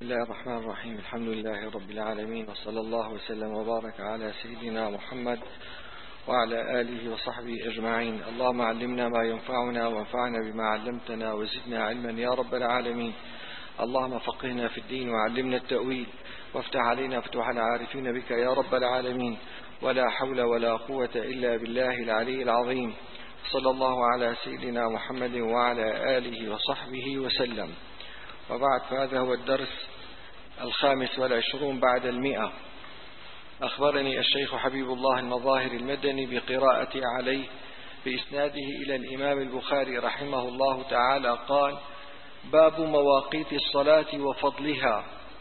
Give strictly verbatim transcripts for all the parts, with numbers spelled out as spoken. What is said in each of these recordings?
بسم الله الرحمن الرحيم. الحمد لله رب العالمين، وصلى الله وسلم وبارك على سيدنا محمد وعلى آله وصحبه أجمعين. اللهم علمنا ما ينفعنا وانفعنا بما علمتنا وزدنا علما يا رب العالمين. اللهم فقهنا في الدين وعلمنا التأويل وافتح علينا فتوح العارفين بك يا رب العالمين. ولا حول ولا قوة إلا بالله العلي العظيم. صلى الله على سيدنا محمد وعلى آله وصحبه وسلم. وبعد، فهذا هو الدرس الخامس والعشرون بعد المئة. أخبرني الشيخ حبيب الله المظاهر المدني بقراءتي عليه بإسناده إلى الإمام البخاري رحمه الله تعالى قال: باب مواقيت الصلاة وفضلها،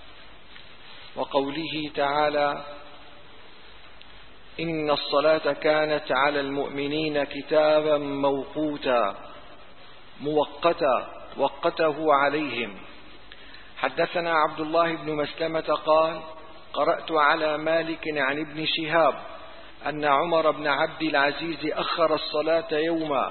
وقوله تعالى: إن الصلاة كانت على المؤمنين كتابا موقوتا موقتا وقته عليهم. حدثنا عبد الله بن مسلمة قال: قرأت على مالك عن ابن شهاب أن عمر بن عبد العزيز أخر الصلاة يوما،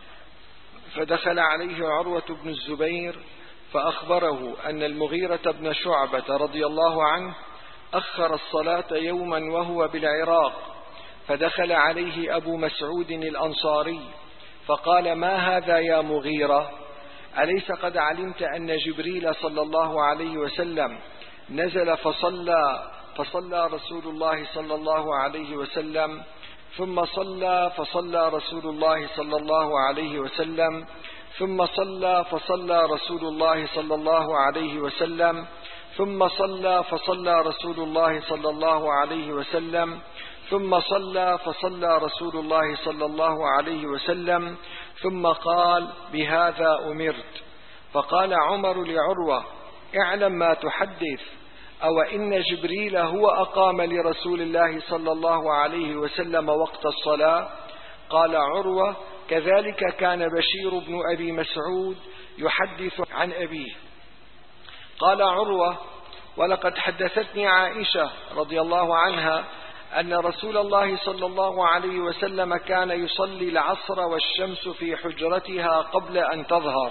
فدخل عليه عروة بن الزبير فأخبره أن المغيرة بن شعبة رضي الله عنه أخر الصلاة يوما وهو بالعراق، فدخل عليه أبو مسعود الأنصاري فقال: ما هذا يا مغيرة؟ أليس قد علمت أن جبريل صلى الله عليه وسلم نزل فصلى فصلى رسول الله صلى الله عليه وسلم ثم صلى فصلى رسول الله صلى الله عليه وسلم ثم صلى فصلى رسول الله صلى الله عليه وسلم ثم صلى فصلى رسول الله صلى الله عليه وسلم ثم صلى فصلى رسول الله صلى الله عليه وسلم ثم قال: بهذا أمرت. فقال عمر لعروة: اعلم ما تحدث، أو إن جبريل هو أقام لرسول الله صلى الله عليه وسلم وقت الصلاة؟ قال عروة: كذلك كان بشير بن أبي مسعود يحدث عن أبيه. قال عروة: ولقد حدثتني عائشة رضي الله عنها أن رسول الله صلى الله عليه وسلم كان يصلي العصر والشمس في حجرتها قبل أن تظهر.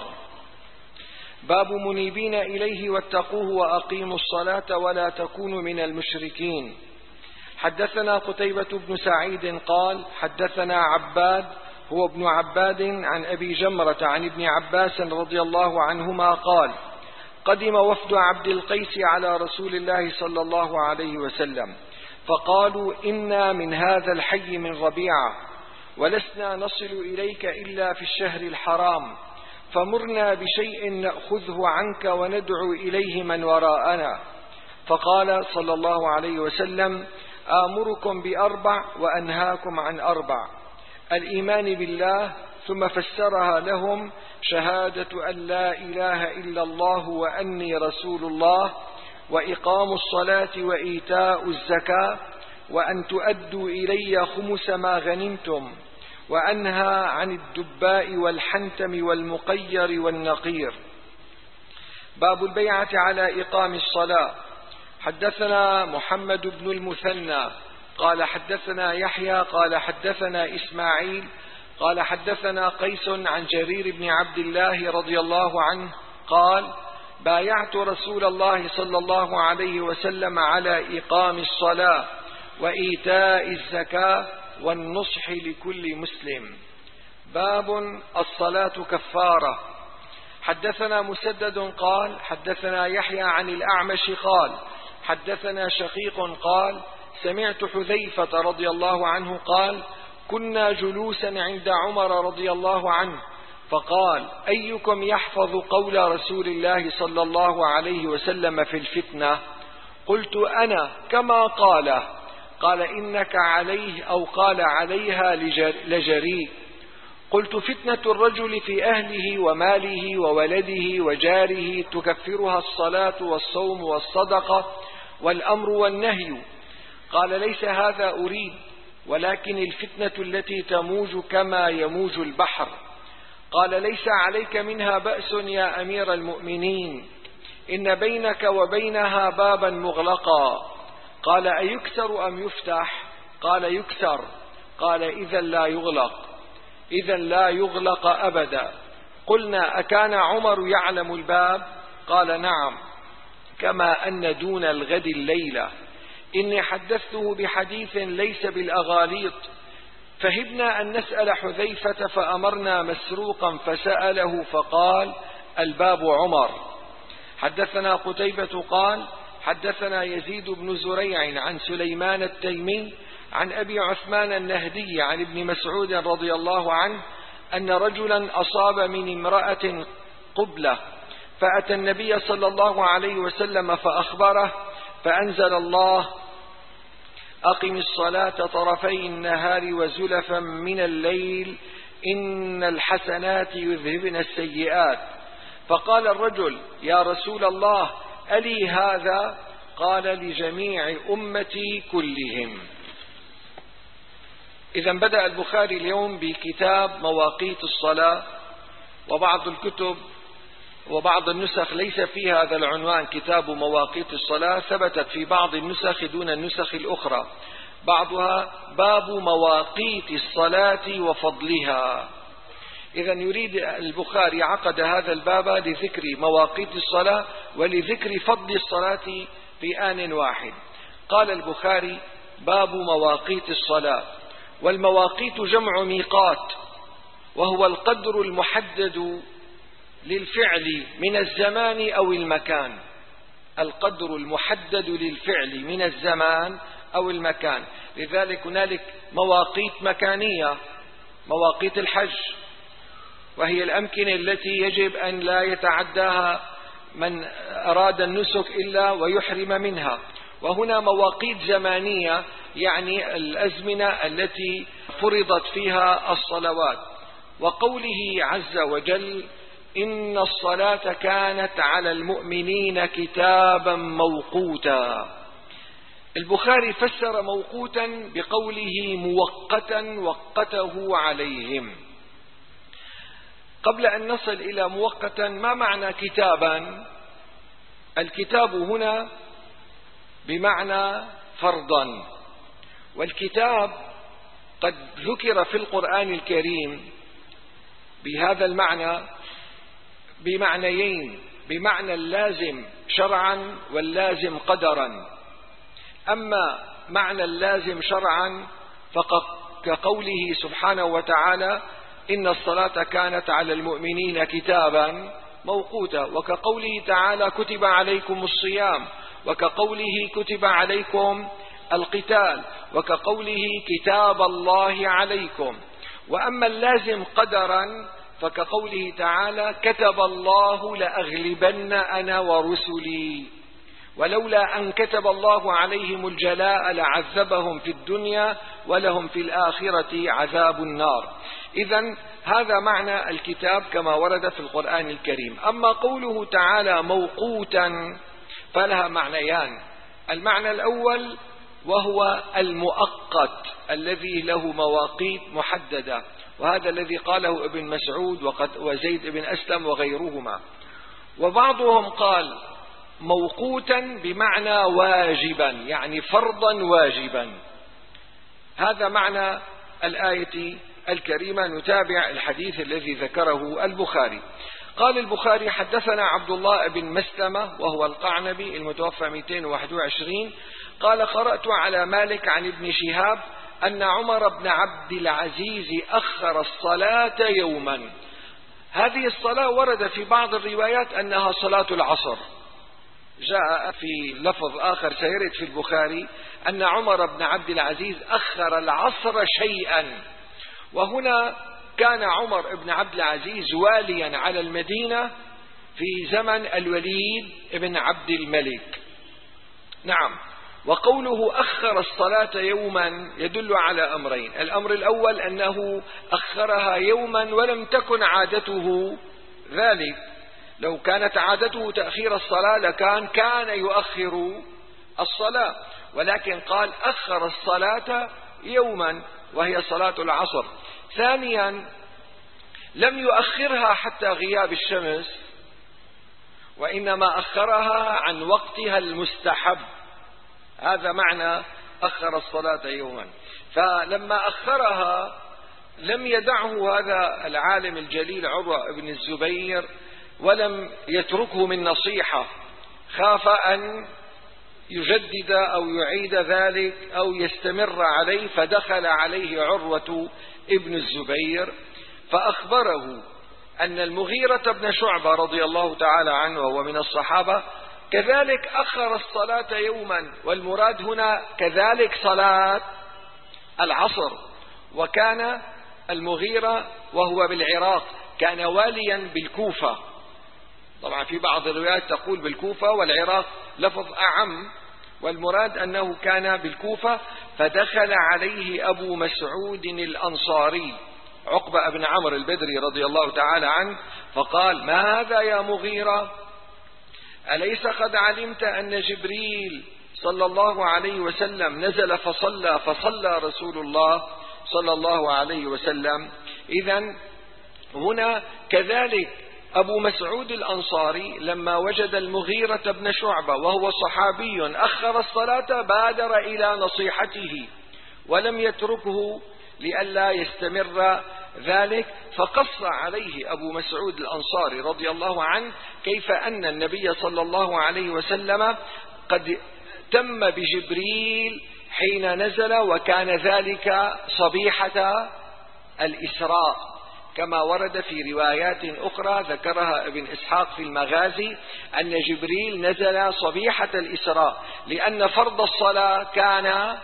باب منيبين إليه واتقوه وأقيموا الصلاة ولا تكونوا من المشركين. حدثنا قتيبة بن سعيد قال: حدثنا عباد هو ابن عباد عن أبي جمرة عن ابن عباس رضي الله عنهما قال: قدم وفد عبد القيس على رسول الله صلى الله عليه وسلم، فقالوا: إنا من هذا الحي من ربيعة، ولسنا نصل إليك إلا في الشهر الحرام، فمرنا بشيء نأخذه عنك وندعو إليه من وراءنا. فقال صلى الله عليه وسلم: آمركم بأربع وأنهاكم عن أربع: الإيمان بالله، ثم فسرها لهم: شهادة أن لا إله إلا الله وأني رسول الله، وإقام الصلاة وإيتاء الزكاة، وأن تؤدوا إلي خمس ما غنمتم، وأنهى عن الدباء والحنتم والمقير والنقير. باب البيعة على إقام الصلاة. حدثنا محمد بن المثنى قال حدثنا يحيى قال حدثنا إسماعيل قال حدثنا قيس عن جرير بن عبد الله رضي الله عنه قال: بايعت رسول الله صلى الله عليه وسلم على إقام الصلاة وإيتاء الزكاة والنصح لكل مسلم. باب الصلاة كفارة. حدثنا مسدد قال حدثنا يحيى عن الأعمش قال حدثنا شقيق قال: سمعت حذيفة رضي الله عنه قال: كنا جلوسا عند عمر رضي الله عنه، فقال: أيكم يحفظ قول رسول الله صلى الله عليه وسلم في الفتنة؟ قلت: أنا، كما قال. قال: إنك عليه، أو قال عليها لجريء. قلت: فتنة الرجل في أهله وماله وولده وجاره تكفرها الصلاة والصوم والصدقة والأمر والنهي. قال: ليس هذا أريد، ولكن الفتنة التي تموج كما يموج البحر. قال: ليس عليك منها بأس يا أمير المؤمنين، إن بينك وبينها بابا مغلقا. قال: أيكسر أم يفتح؟ قال: يكسر. قال: إذا لا يغلق إذا لا يغلق أبدا. قلنا: أكان عمر يعلم الباب؟ قال: نعم. كما أن دون الغد الليلة إني حدثته بحديث ليس بالأغاليط، فهبنا أن نسأل حذيفة فأمرنا مسروقا فسأله فقال الباب عمر. حدثنا قتيبة قال حدثنا يزيد بن زريع عن سليمان التيمي عن أبي عثمان النهدي عن ابن مسعود رضي الله عنه أن رجلا أصاب من امرأة قبلة فأتى النبي صلى الله عليه وسلم فأخبره، فأنزل الله أقم الصلاة طرفي النهار وزلفا من الليل إن الحسنات يذهبن السيئات. فقال الرجل يا رسول الله ألي هذا؟ قال لجميع أمتي كلهم. إذا بدأ البخاري اليوم بكتاب مواقيت الصلاة، وبعض الكتب وبعض النسخ ليس فيها هذا العنوان كتاب مواقيت الصلاة، ثبتت في بعض النسخ دون النسخ الأخرى، بعضها باب مواقيت الصلاة وفضلها. إذا يريد البخاري عقد هذا الباب لذكر مواقيت الصلاة ولذكر فضل الصلاة في آن واحد. قال البخاري باب مواقيت الصلاة. والمواقيت جمع ميقات، وهو القدر المحدد للفعل من الزمان أو المكان، القدر المحدد للفعل من الزمان أو المكان. لذلك هنالك مواقيت مكانية، مواقيت الحج، وهي الأمكنة التي يجب أن لا يتعداها من أراد النسك إلا ويحرم منها. وهنا مواقيت زمانية، يعني الأزمنة التي فرضت فيها الصلوات. وقوله عز وجل إن الصلاة كانت على المؤمنين كتابا موقوتا، البخاري فسر موقوتا بقوله مؤقتا وقته عليهم. قبل أن نصل إلى مؤقتا، ما معنى كتابا؟ الكتاب هنا بمعنى فرضا، والكتاب قد ذكر في القرآن الكريم بهذا المعنى بمعنيين، بمعنى اللازم شرعا واللازم قدرا. أما معنى اللازم شرعا فكقوله سبحانه وتعالى إن الصلاة كانت على المؤمنين كتابا موقوتا، وكقوله تعالى كتب عليكم الصيام، وكقوله كتب عليكم القتال، وكقوله كتاب الله عليكم. وأما اللازم قدرا فكقوله تعالى كتب الله لأغلبن أنا ورسلي، ولولا أن كتب الله عليهم الجلاء لعذبهم في الدنيا ولهم في الآخرة عذاب النار. إذن هذا معنى الكتاب كما ورد في القرآن الكريم. أما قوله تعالى موقوتا فلها معنيان. المعنى الأول وهو المؤقت الذي له مواقيت محددة، وهذا الذي قاله ابن مسعود وزيد بن أسلم وغيرهما. وبعضهم قال موقوتا بمعنى واجبا، يعني فرضا واجبا. هذا معنى الآية الكريمة. نتابع الحديث الذي ذكره البخاري. قال البخاري حدثنا عبد الله بن مسلمة وهو القعنبي المتوفى مئتين وواحد وعشرين قال قرأت على مالك عن ابن شهاب أن عمر بن عبد العزيز أخر الصلاة يوما. هذه الصلاة ورد في بعض الروايات أنها صلاة العصر، جاء في لفظ آخر سيرد في البخاري أن عمر بن عبد العزيز أخر العصر شيئا. وهنا كان عمر بن عبد العزيز واليا على المدينة في زمن الوليد بن عبد الملك. نعم. وقوله أخر الصلاة يوما يدل على أمرين. الأمر الأول أنه أخرها يوما ولم تكن عادته ذلك، لو كانت عادته تأخير الصلاة لكان كان يؤخر الصلاة، ولكن قال أخر الصلاة يوما وهي صلاة العصر. ثانيا لم يؤخرها حتى غياب الشمس، وإنما أخرها عن وقتها المستحب. هذا معنى أخر الصلاة يوما. فلما أخرها لم يدعه هذا العالم الجليل عروة بن الزبير ولم يتركه من نصيحة، خاف أن يجدد أو يعيد ذلك أو يستمر عليه، فدخل عليه عروة ابن الزبير فأخبره أن المغيرة بن شعبة رضي الله تعالى عنه وهو من الصحابة كذلك أخر الصلاة يوما، والمراد هنا كذلك صلاة العصر. وكان المغيرة وهو بالعراق، كان واليا بالكوفة، طبعا في بعض الروايات تقول بالكوفة والعراق لفظ أعم، والمراد أنه كان بالكوفة. فدخل عليه أبو مسعود الأنصاري عقبة بن عمرو البدري رضي الله تعالى عنه فقال: ما هذا يا مغيرة؟ أليس قد علمت أن جبريل صلى الله عليه وسلم نزل فصلى فصلى رسول الله صلى الله عليه وسلم؟ إذن هنا كذلك أبو مسعود الأنصاري لما وجد المغيرة بن شعبة وهو صحابي أخر الصلاة بادر إلى نصيحته ولم يتركه لئلا يستمر ذلك، فقص عليه أبو مسعود الأنصاري رضي الله عنه كيف أن النبي صلى الله عليه وسلم قد تم بجبريل حين نزل، وكان ذلك صبيحة الإسراء كما ورد في روايات أخرى ذكرها ابن إسحاق في المغازي أن جبريل نزل صبيحة الإسراء، لأن فرض الصلاة كان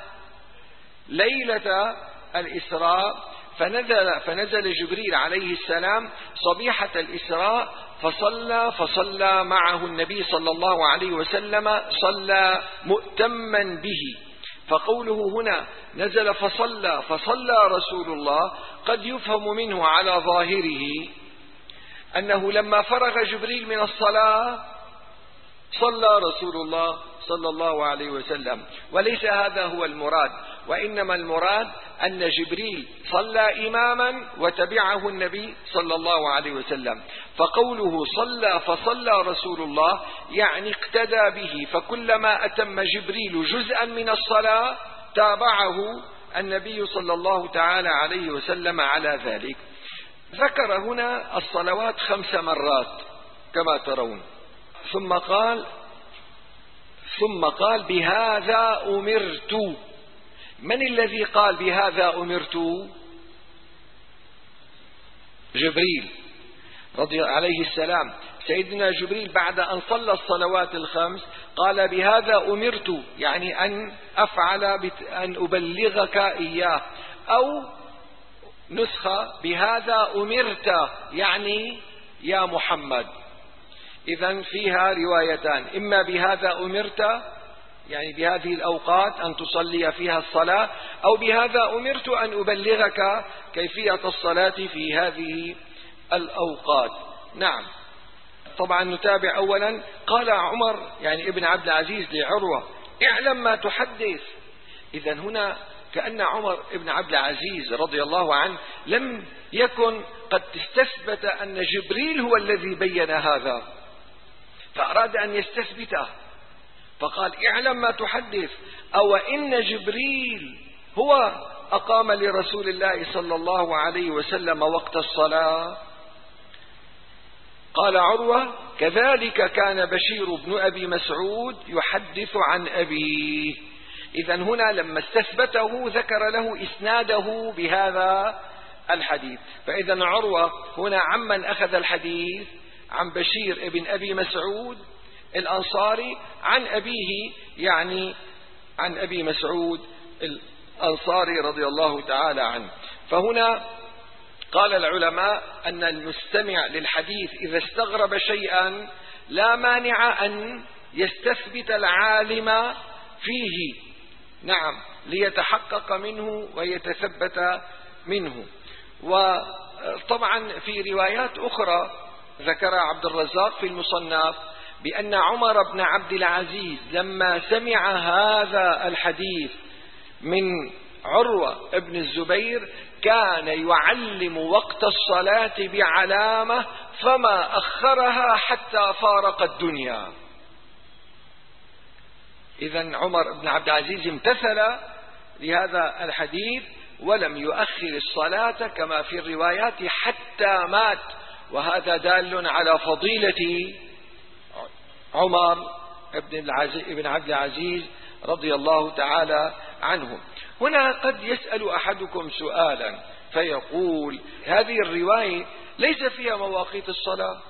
ليلة الإسراء، فنزل, فنزل جبريل عليه السلام صبيحة الإسراء فصلى فصلى معه النبي صلى الله عليه وسلم، صلى مؤتما به. فقوله هنا نزل فصلى فصلى رسول الله قد يفهم منه على ظاهره أنه لما فرغ جبريل من الصلاة صلى رسول الله صلى الله عليه وسلم، وليس هذا هو المراد، وإنما المراد أن جبريل صلى إماما وتبعه النبي صلى الله عليه وسلم. فقوله صلى فصلى رسول الله يعني اقتدى به، فكلما أتم جبريل جزءا من الصلاة تابعه النبي صلى الله تعالى عليه وسلم على ذلك. ذكر هنا الصلوات خمس مرات كما ترون، ثم قال ثم قال بهذا أمرت. من الذي قال بهذا أمرت؟ جبريل رضي عليه السلام. سيدنا جبريل بعد أن صلى الصلوات الخمس قال بهذا أمرت، يعني أن أفعل أن أبلغك إياه، أو نسخة بهذا أمرت يعني يا محمد. إذن فيها روايتان، إما بهذا أمرت يعني بهذه الأوقات أن تصلي فيها الصلاة، أو بهذا أمرت أن أبلغك كيفية الصلاة في هذه الأوقات. نعم. طبعا نتابع أولا. قال عمر يعني ابن عبد العزيز لعروة: اعلم ما تحدث. إذن هنا كأن عمر ابن عبد العزيز رضي الله عنه لم يكن قد استثبت أن جبريل هو الذي بين هذا، فأراد أن يستثبته فقال: اعلم ما تحدث، أو إن جبريل هو أقام لرسول الله صلى الله عليه وسلم وقت الصلاة. قال عروة: كذلك كان بشير بن أبي مسعود يحدث عن أبيه. إذن هنا لما استثبته ذكر له إسناده بهذا الحديث. فإذن عروة هنا عمن أخذ الحديث؟ عن بشير ابن أبي مسعود الأنصاري عن أبيه، يعني عن أبي مسعود الأنصاري رضي الله تعالى عنه. فهنا قال العلماء أن المستمع للحديث إذا استغرب شيئا لا مانع أن يستثبت العالم فيه، نعم، ليتحقق منه ويتثبت منه. وطبعا في روايات أخرى ذكر عبد الرزاق في المصنف بأن عمر بن عبد العزيز لما سمع هذا الحديث من عروة ابن الزبير كان يعلم وقت الصلاة بعلامة فما أخرها حتى فارق الدنيا. إذن عمر بن عبد العزيز امتثل لهذا الحديث ولم يؤخر الصلاة كما في الروايات حتى مات، وهذا دال على فضيلة عمر ابن عبد العزيز رضي الله تعالى عنهم. هنا قد يسأل أحدكم سؤالا فيقول هذه الرواية ليس فيها مواقيت الصلاة،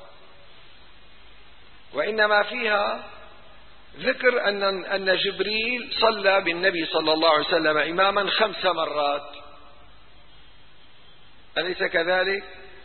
وإنما فيها ذكر أن أن جبريل صلى بالنبي صلى الله عليه وسلم إماما خمس مرات، أليس كذلك؟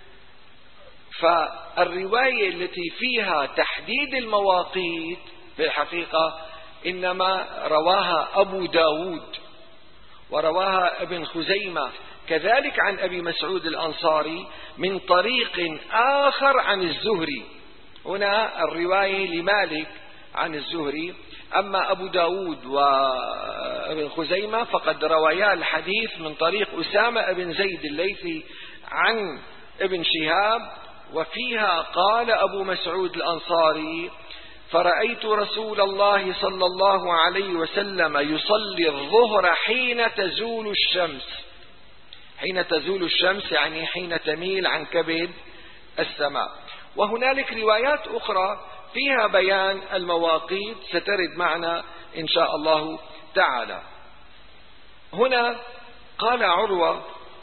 فالرواية التي فيها تحديد المواقيت في الحقيقة إنما رواها أبو داود ورواها ابن خزيمة كذلك عن أبي مسعود الأنصاري من طريق آخر عن الزهري. هنا الرواية لمالك عن الزهري، أما أبو داود وابن خزيمة فقد روايا الحديث من طريق أسامة بن زيد الليثي عن ابن شهاب، وفيها قال أبو مسعود الأنصاري: فرأيت رسول الله صلى الله عليه وسلم يصلي الظهر حين تزول الشمس. حين تزول الشمس يعني حين تميل عن كبد السماء. وهنالك روايات أخرى فيها بيان المواقيت سترد معنا إن شاء الله تعالى. هنا قال عروة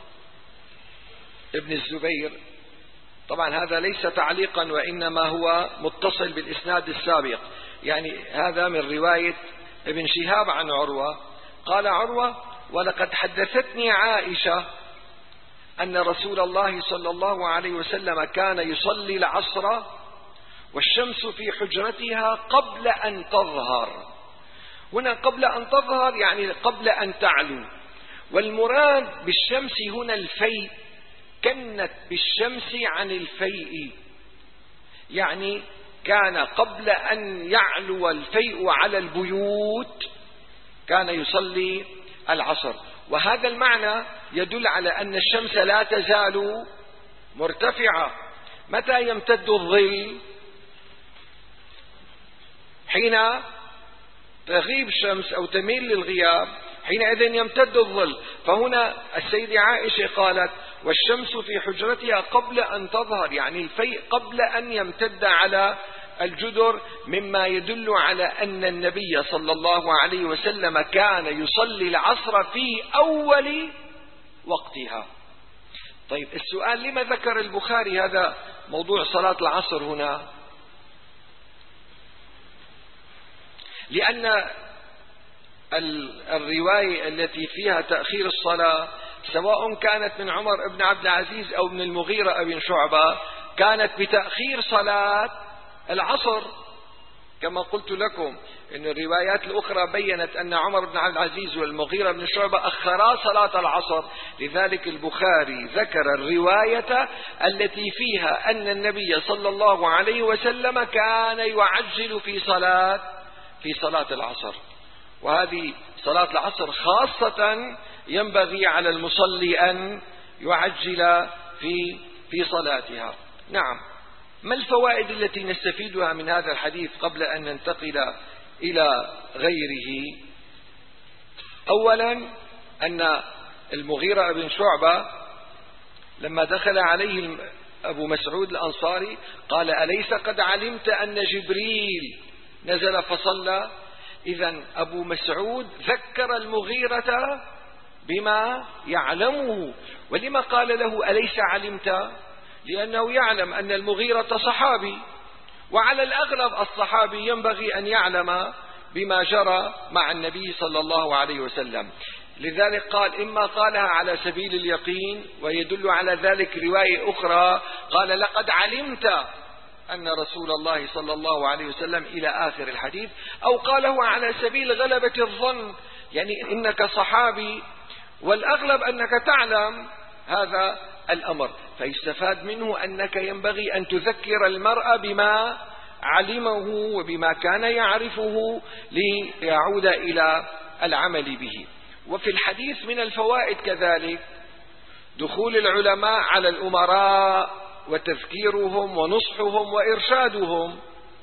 ابن الزبير، طبعا هذا ليس تعليقا وإنما هو متصل بالإسناد السابق، يعني هذا من رواية ابن شهاب عن عروة. قال عروة: ولقد حدثتني عائشة أن رسول الله صلى الله عليه وسلم كان يصلي العصر والشمس في حجرتها قبل أن تظهر. هنا قبل أن تظهر يعني قبل أن تعلو، والمراد بالشمس هنا الفيء، كنت بالشمس عن الفيء، يعني كان قبل أن يعلو الفيء على البيوت كان يصلي العصر. وهذا المعنى يدل على أن الشمس لا تزال مرتفعة. متى يمتد الظل؟ حين تغيب الشمس أو تميل للغياب، حينئذ يمتد الظل. فهنا السيدة عائشة قالت: والشمس في حجرتها قبل أن تظهر، يعني الفيء قبل أن يمتد على الجدر، مما يدل على أن النبي صلى الله عليه وسلم كان يصلي العصر في أول وقتها. طيب السؤال: لما ذكر البخاري هذا موضوع صلاة العصر هنا؟ لأن الرواية التي فيها تأخير الصلاة سواء كانت من عمر بن عبد العزيز أو من المغيرة بن شعبة كانت بتأخير صلاة العصر، كما قلت لكم إن الروايات الأخرى بيّنت أن عمر بن عبد العزيز والمغيرة بن شعبة أخرا صلاة العصر. لذلك البخاري ذكر الرواية التي فيها أن النبي صلى الله عليه وسلم كان يعجل في صلاة في صلاة العصر، وهذه صلاة العصر خاصة ينبغي على المصلي أن يعجل في في صلاتها. نعم. ما الفوائد التي نستفيدها من هذا الحديث قبل أن ننتقل إلى غيره؟ أولا أن المغيرة بن شعبة لما دخل عليه أبو مسعود الأنصاري قال: أليس قد علمت أن جبريل نزل فصلى؟ إذن أبو مسعود ذكر المغيرة بما يعلمه. ولما قال له أليس علمت؟ لأنه يعلم أن المغيرة صحابي، وعلى الأغلب الصحابي ينبغي أن يعلم بما جرى مع النبي صلى الله عليه وسلم. لذلك قال: إما قالها على سبيل اليقين، ويدل على ذلك رواية أخرى قال: لقد علمت أن رسول الله صلى الله عليه وسلم إلى آخر الحديث، أو قاله على سبيل غلبة الظن، يعني إنك صحابي والأغلب أنك تعلم هذا الأمر. فيستفاد منه أنك ينبغي أن تذكر المرء بما علمه وبما كان يعرفه ليعود إلى العمل به. وفي الحديث من الفوائد كذلك دخول العلماء على الأمراء وتذكيرهم ونصحهم وإرشادهم.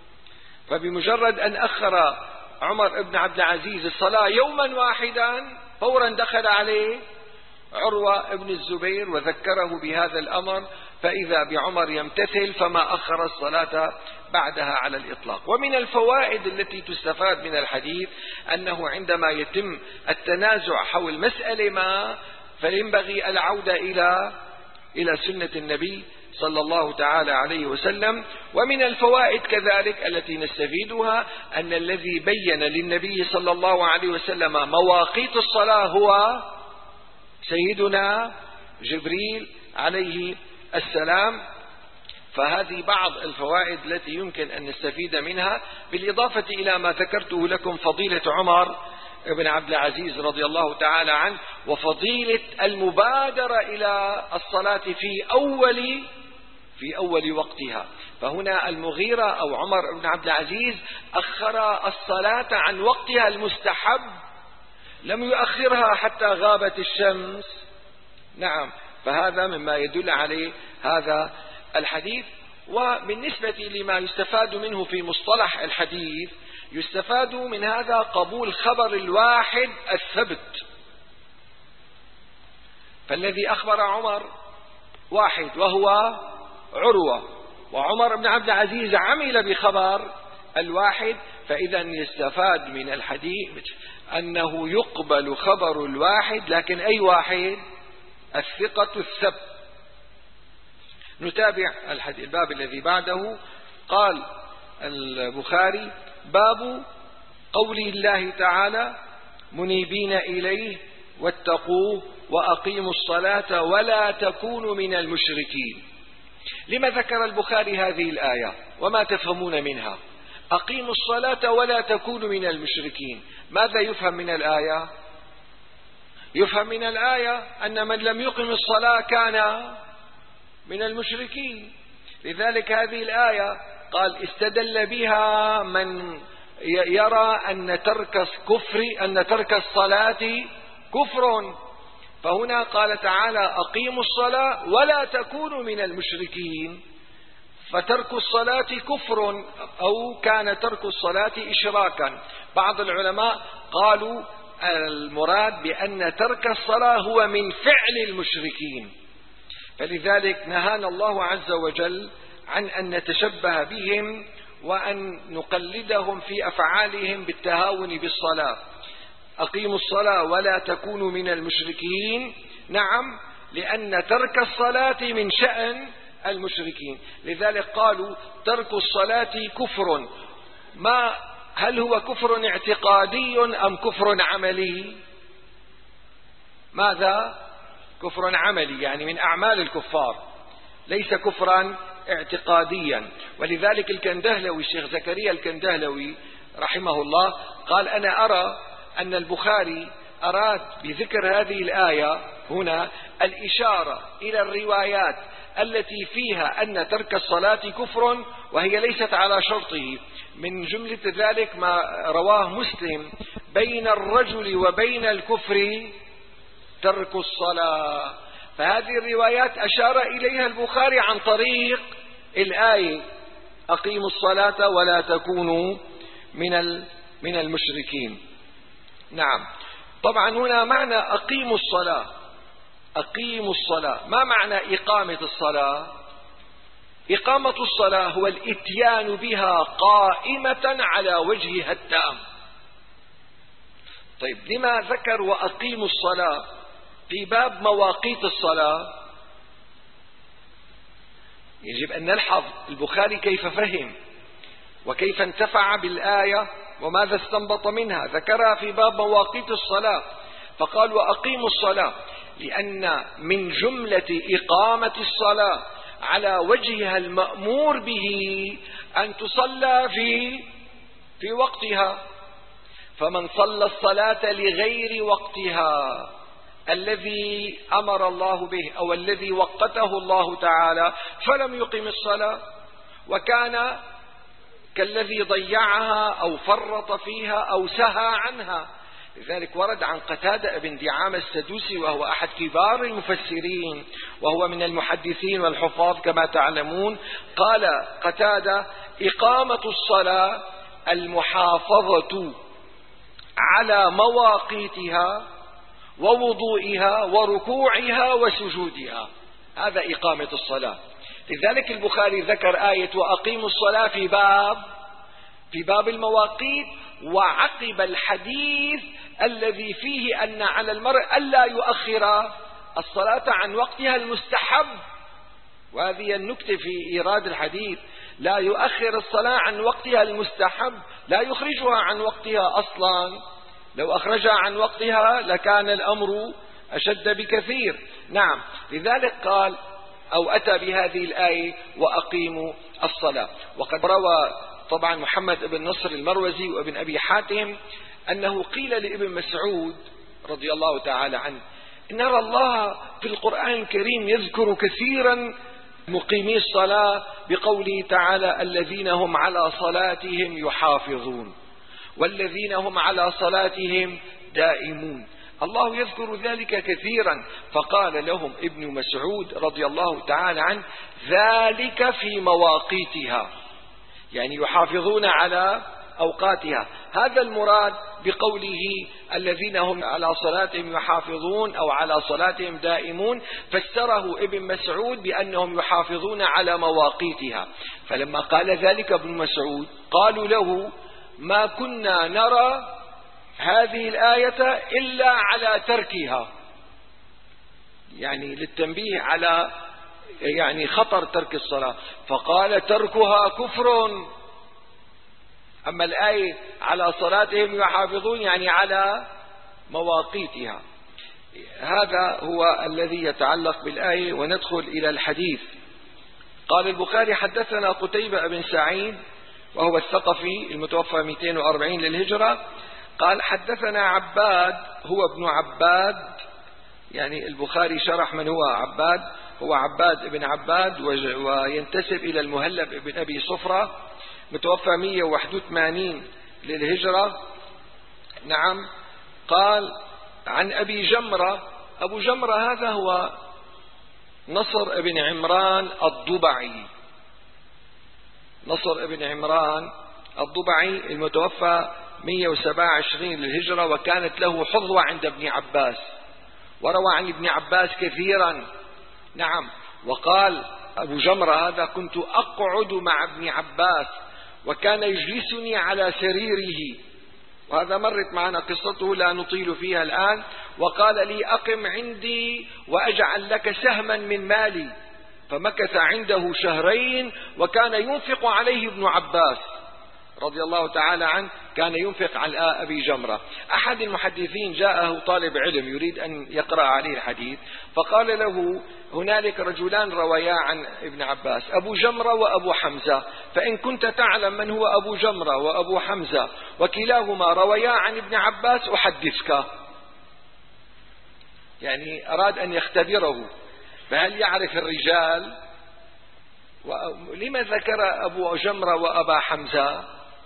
فبمجرد أن أخر عمر بن عبد العزيز الصلاة يوما واحدا فورا دخل عليه عروة بن الزبير وذكره بهذا الأمر فإذا بعمر يمتثل فما أخر الصلاة بعدها على الإطلاق. ومن الفوائد التي تستفاد من الحديث أنه عندما يتم التنازع حول مسألة ما فينبغي العودة إلى إلى سنة النبي صلى الله تعالى عليه وسلم. ومن الفوائد كذلك التي نستفيدها أن الذي بين للنبي صلى الله عليه وسلم مواقيت الصلاة هو سيدنا جبريل عليه السلام. فهذه بعض الفوائد التي يمكن أن نستفيد منها، بالإضافة إلى ما ذكرته لكم فضيلة عمر بن عبد العزيز رضي الله تعالى عنه، وفضيلة المبادرة إلى الصلاة في أول في أول وقتها. فهنا المغيرة أو عمر بن عبد العزيز أخر الصلاة عن وقتها المستحب، لم يؤخرها حتى غابت الشمس. نعم، فهذا مما يدل عليه هذا الحديث. وبالنسبة لما يستفاد منه في مصطلح الحديث، يستفاد من هذا قبول خبر الواحد الثبت. فالذي أخبر عمر واحد وهو عروة، وعمر بن عبد العزيز عمل بخبر الواحد، فإذا يستفاد من الحديث أنه يقبل خبر الواحد، لكن أي واحد؟ الثقة الثبت. نتابع الحديث الباب الذي بعده. قال البخاري: باب قول الله تعالى: منيبين إليه واتقوه وأقيموا الصلاة ولا تكونوا من المشركين. لما ذكر البخاري هذه الآية وما تفهمون منها؟ أقيموا الصلاة ولا تكونوا من المشركين، ماذا يفهم من الآية؟ يفهم من الآية أن من لم يقم الصلاة كان من المشركين. لذلك هذه الآية قال استدل بها من يرى أن ترك كفر أن ترك الصلاة كفر. فهنا قال تعالى: أقيموا الصلاة ولا تكونوا من المشركين، فترك الصلاة كفر، أو كان ترك الصلاة إشراكا. بعض العلماء قالوا المراد بأن ترك الصلاة هو من فعل المشركين، فلذلك نهانا الله عز وجل عن أن نتشبه بهم وأن نقلدهم في أفعالهم بالتهاون بالصلاة. أقيموا الصلاة ولا تكونوا من المشركين، نعم، لأن ترك الصلاة من شأن المشركين. لذلك قالوا ترك الصلاة كفر. ما هل هو كفر اعتقادي أم كفر عملي؟ ماذا؟ كفر عملي، يعني من أعمال الكفار، ليس كفرا اعتقاديا. ولذلك الكندهلوي الشيخ زكريا الكندهلوي رحمه الله قال: أنا أرى أن البخاري أراد بذكر هذه الآية هنا الإشارة إلى الروايات التي فيها أن ترك الصلاة كفر وهي ليست على شرطه. من جملة ذلك ما رواه مسلم: بين الرجل وبين الكفر ترك الصلاة. فهذه الروايات أشار إليها البخاري عن طريق الآية: أقيموا الصلاة ولا تكونوا من من المشركين. نعم، طبعا هنا معنى أقيموا الصلاة، أقيموا الصلاة، ما معنى إقامة الصلاة؟ إقامة الصلاة هو الإتيان بها قائمة على وجهها التام. طيب، لما ذكر وأقيموا الصلاة في باب مواقيت الصلاة؟ يجب أن نلحظ البخاري كيف فهم وكيف انتفع بالآية وماذا استنبط منها. ذكرها في باب مواقيت الصلاة فقال: وأقيموا الصلاة، لأن من جملة إقامة الصلاة على وجهها المأمور به أن تصلى في في وقتها. فمن صلى الصلاة لغير وقتها الذي أمر الله به أو الذي وقته الله تعالى فلم يقم الصلاة، وكان كالذي ضيعها أو فرط فيها أو سهى عنها. لذلك ورد عن قتادة بن دعامة السدوسي، وهو أحد كبار المفسرين وهو من المحدثين والحفاظ كما تعلمون، قال قتادة: إقامة الصلاة المحافظة على مواقيتها ووضوئها وركوعها وسجودها، هذا إقامة الصلاة. لذلك البخاري ذكر آية وأقيموا الصلاة في باب في باب المواقيت، وعقب الحديث الذي فيه أن على المرء ألا يؤخر الصلاة عن وقتها المستحب. وهذه النكتة في إيراد الحديث، لا يؤخر الصلاة عن وقتها المستحب، لا يخرجها عن وقتها أصلا، لو أخرجها عن وقتها لكان الأمر أشد بكثير. نعم، لذلك قال أو أتى بهذه الآية وأقيموا الصلاة. وقد روى طبعا محمد بن نصر المروزي وابن أبي حاتم أنه قيل لابن مسعود رضي الله تعالى عنه إن نرى الله في القرآن الكريم يذكر كثيرا مقيمي الصلاة بقوله تعالى الذين هم على صلاتهم يحافظون والذين هم على صلاتهم دائمون. الله يذكر ذلك كثيرا، فقال لهم ابن مسعود رضي الله تعالى عنه ذلك في مواقيتها، يعني يحافظون على أوقاتها. هذا المراد بقوله الذين هم على صلاتهم يحافظون أو على صلاتهم دائمون، فسره ابن مسعود بأنهم يحافظون على مواقيتها. فلما قال ذلك ابن مسعود قالوا له ما كنا نرى هذه الآية إلا على تركها، يعني للتنبيه على يعني خطر ترك الصلاة، فقال تركها كفر. أما الآية على صلاتهم يحافظون يعني على مواقيتها. هذا هو الذي يتعلق بالآية. وندخل إلى الحديث. قال البخاري حدثنا قتيبة بن سعيد وهو الثقفي المتوفى مئتين وأربعين للهجرة قال حدثنا عباد هو ابن عباد، يعني البخاري شرح من هو عباد، هو عباد ابن عباد وينتسب إلى المهلب ابن أبي صفرة متوفى مئة وواحد وثمانين للهجرة. نعم. قال عن أبي جمرة، أبو جمرة هذا هو نصر ابن عمران الضبعي، نصر ابن عمران الضبعي المتوفى مئة وسبعة وعشرين للهجرة، وكانت له حظوة عند ابن عباس وروى عن ابن عباس كثيرا. نعم. وقال أبو جمرة هذا كنت أقعد مع ابن عباس وكان يجلسني على سريره، وهذا مرت معنا قصته لا نطيل فيها الآن. وقال لي أقم عندي وأجعل لك سهما من مالي، فمكث عنده شهرين وكان ينفق عليه ابن عباس رضي الله تعالى عنه، كان ينفق على أبي جمرة. أحد المحدثين جاءه طالب علم يريد أن يقرأ عليه الحديث، فقال له هنالك رجلان رويا عن ابن عباس أبو جمرة وأبو حمزة، فإن كنت تعلم من هو أبو جمرة وأبو حمزة وكلاهما رويا عن ابن عباس أحدثك. يعني أراد أن يختبره فهل يعرف الرجال. لما ذكر أبو جمرة وأبا حمزة؟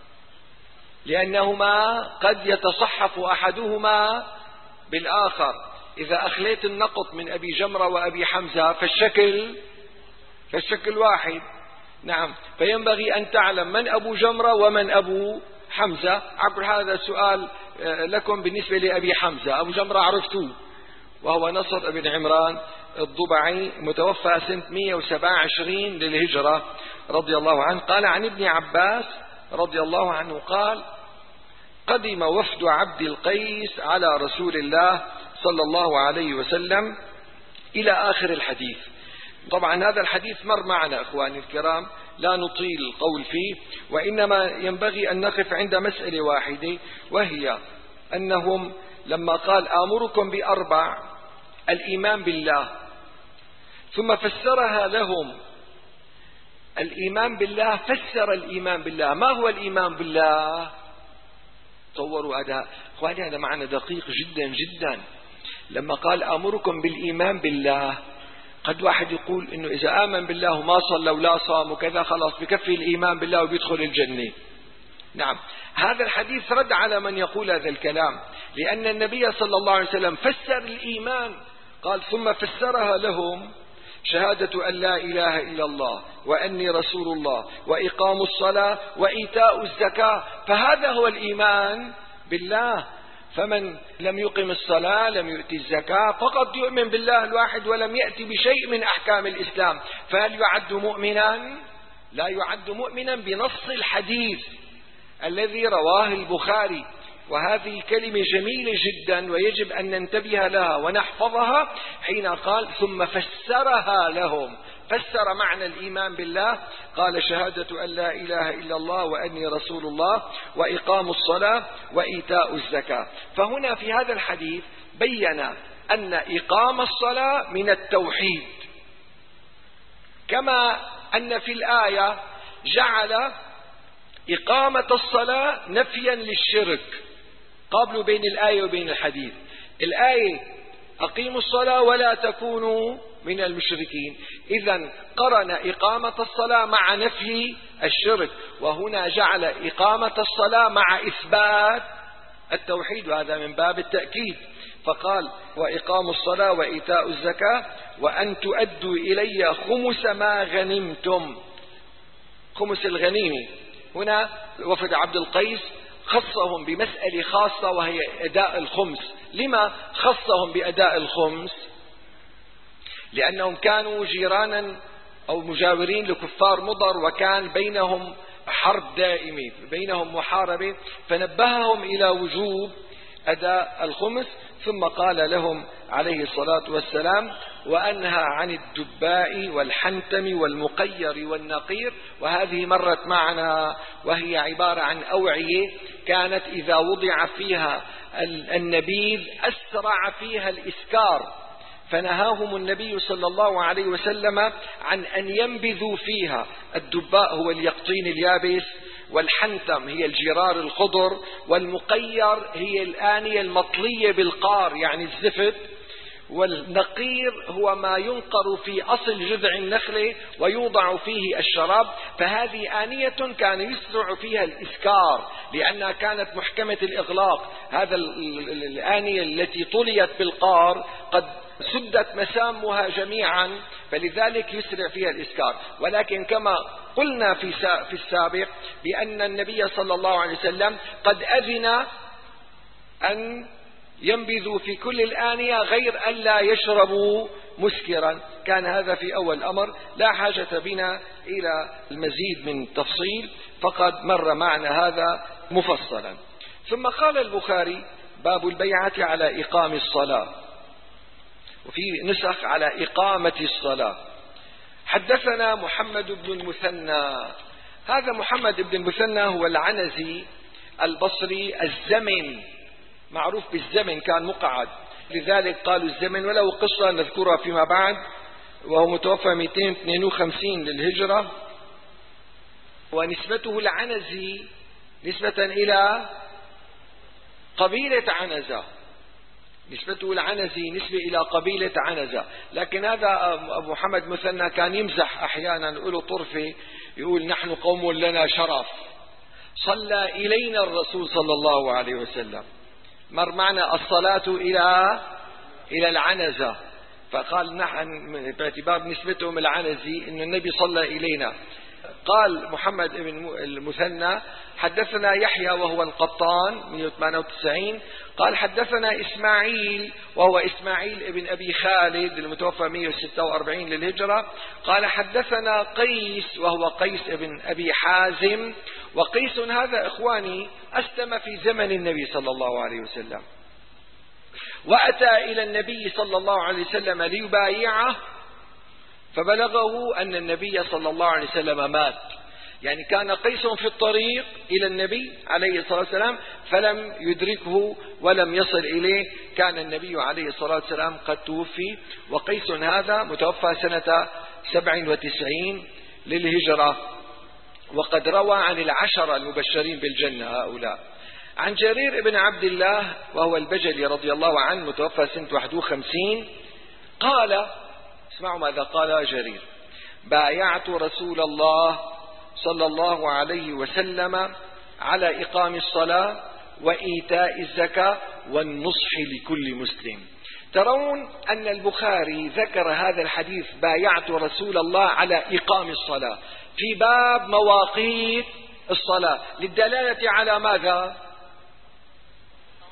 لأنهما قد يتصحف أحدهما بالآخر. إذا أخليت النقط من أبي جمرة وأبي حمزة فالشكل فالشكل واحد. نعم. فينبغي أن تعلم من أبو جمرة ومن أبو حمزة. عبر هذا السؤال لكم بالنسبة لأبي حمزة. أبو جمرة عرفتوه وهو نصر بن عمران الضبعي متوفى سنة مئة وسبعة وعشرين للهجرة رضي الله عنه. قال عن ابن عباس رضي الله عنه قال قدم وفد عبد القيس على رسول الله صلى الله عليه وسلم إلى آخر الحديث. طبعا هذا الحديث مر معنا أخواني الكرام، لا نطيل القول فيه، وإنما ينبغي أن نقف عند مسألة واحدة، وهي أنهم لما قال آمركم بأربع: الإيمان بالله، ثم فسرها لهم الإيمان بالله، فسر الإيمان بالله. ما هو الإيمان بالله؟ تصوروا هذا أخواني، هذا معنى دقيق جدا جدا. لما قال آمركم بالإيمان بالله، قد واحد يقول إنه إذا آمن بالله وما صلى ولا صام وكذا خلاص بكفي الإيمان بالله وبيدخل الجنة. نعم، هذا الحديث رد على من يقول هذا الكلام، لأن النبي صلى الله عليه وسلم فسر الإيمان، قال ثم فسرها لهم: شهادة أن لا إله إلا الله وأني رسول الله وإقام الصلاة وإيتاء الزكاة. فهذا هو الإيمان بالله. فمن لم يقم الصلاة لم يؤتي الزكاة فقد يؤمن بالله الواحد ولم يأتي بشيء من أحكام الإسلام، فهل يعد مؤمنا؟ لا يعد مؤمنا بنص الحديث الذي رواه البخاري. وهذه كلمة جميلة جدا ويجب أن ننتبه لها ونحفظها حين قال ثم فسرها لهم. فسر معنى الإيمان بالله، قال شهادة أن لا إله إلا الله وأني رسول الله وإقام الصلاة وإيتاء الزكاة. فهنا في هذا الحديث بين أن إقام الصلاة من التوحيد، كما أن في الآية جعل إقامة الصلاة نفيا للشرك. قابلوا بين الآية وبين الحديث. الآية أقيموا الصلاة ولا تكونوا من المشركين، إذن قرن إقامة الصلاة مع نفي الشرك، وهنا جعل إقامة الصلاة مع إثبات التوحيد، وهذا من باب التأكيد. فقال وإقام الصلاة وإيتاء الزكاة وأن تؤدوا إلي خمس ما غنمتم. خمس الغنيمة هنا وفد عبد القيس خصهم بمسألة خاصة وهي أداء الخمس. لما خصهم بأداء الخمس؟ لأنهم كانوا جيرانا أو مجاورين لكفار مضر، وكان بينهم حرب دائمة، بينهم محاربة، فنبههم إلى وجوب أداء الخمس. ثم قال لهم عليه الصلاة والسلام وأنهى عن الدباء والحنتم والمقير والنقير، وهذه مرت معنا، وهي عبارة عن أوعية كانت إذا وضع فيها النبيذ أسرع فيها الإسكار، فنهاهم النبي صلى الله عليه وسلم عن أن ينبذوا فيها. الدباء هو اليقطين اليابس، والحنتم هي الجرار الخضر، والمقير هي الآنية المطلية بالقار يعني الزفت، والنقير هو ما ينقر في أصل جذع النخلة ويوضع فيه الشراب. فهذه آنية كان يسرع فيها الإسكار لأنها كانت محكمة الإغلاق. هذا الآنية التي طليت بالقار قد سدت مسامها جميعا، فلذلك يسرع فيها الإسكار. ولكن كما قلنا في في السابق بأن النبي صلى الله عليه وسلم قد أذن أن ينبذوا في كل الآنية غير أن لا يشربوا مسكرا. كان هذا في أول الأمر، لا حاجة بنا إلى المزيد من تفصيل، فقد مر معنا هذا مفصلا. ثم قال البخاري باب البيعة على إقام الصلاة، وفي نسخ على إقامة الصلاة. حدثنا محمد بن المثنى. هذا محمد بن المثنى هو العنزي البصري الزمن، معروف بالزمن، كان مقعد لذلك قالوا الزمن، وله قصة نذكرها فيما بعد. وهو متوفى مئتين واثنين وخمسين للهجرة، ونسبته العنزي نسبة إلى قبيلة عنزة، نسبته العنزي نسبة إلى قبيلة عنزة. لكن هذا أبو محمد مثنى كان يمزح أحيانا، يقول طرفة، يقول نحن قوم لنا شرف، صلى إلينا الرسول صلى الله عليه وسلم. مر معنا الصلاة إلى إلى العنزة، فقال نحن باعتبار نسبتهم العنزي إن النبي صلى إلينا. قال محمد بن المثنى حدثنا يحيى وهو القطان مئة وثمانية وتسعين قال حدثنا إسماعيل وهو إسماعيل ابن أبي خالد المتوفى مئة وستة وأربعين للهجرة قال حدثنا قيس وهو قيس ابن أبي حازم. وقيس هذا إخواني أسلم في زمن النبي صلى الله عليه وسلم، وأتى إلى النبي صلى الله عليه وسلم ليبايعه، فبلغه أن النبي صلى الله عليه وسلم مات. يعني كان قيس في الطريق إلى النبي عليه الصلاة والسلام فلم يدركه ولم يصل إليه، كان النبي عليه الصلاة والسلام قد توفي. وقيس هذا متوفى سنة سبع وتسعين للهجرة، وقد روى عن العشرة المبشرين بالجنة هؤلاء. عن جرير بن عبد الله وهو البجلي رضي الله عنه متوفى سنة واحد وخمسين قال، اسمعوا ماذا قال جرير: بايعت رسول الله صلى الله عليه وسلم على إقام الصلاة وإيتاء الزكاة والنصح لكل مسلم. ترون أن البخاري ذكر هذا الحديث بايعت رسول الله على إقام الصلاة في باب مواقيت الصلاة، للدلالة على ماذا؟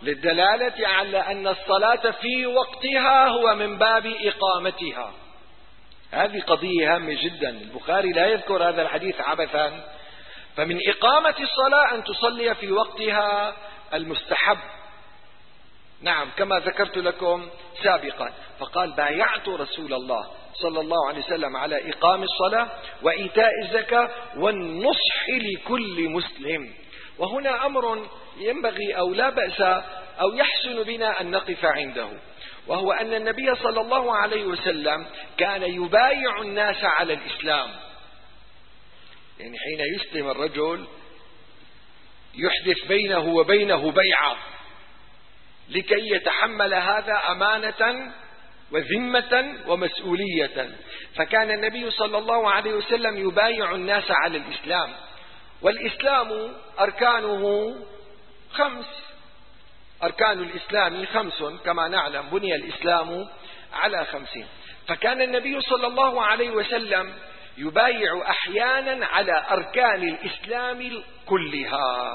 للدلالة على أن الصلاة في وقتها هو من باب إقامتها. هذه قضية هامة جدا، البخاري لا يذكر هذا الحديث عبثا. فمن إقامة الصلاة أن تصلي في وقتها المستحب، نعم كما ذكرت لكم سابقا. فقال بايعت رسول الله صلى الله عليه وسلم على إقام الصلاة وإيتاء الزكاة والنصح لكل مسلم. وهنا أمر ينبغي أو لا بأس أو يحسن بنا أن نقف عنده، وهو أن النبي صلى الله عليه وسلم كان يبايع الناس على الإسلام. يعني حين يسلم الرجل يحدث بينه وبينه بيعة لكي يتحمل هذا أمانة وذمة ومسؤولية. فكان النبي صلى الله عليه وسلم يبايع الناس على الإسلام، والإسلام أركانه خمس، أركان الإسلام خمس كما نعلم، بني الإسلام على خمسين. فكان النبي صلى الله عليه وسلم يبايع أحيانا على أركان الإسلام كلها،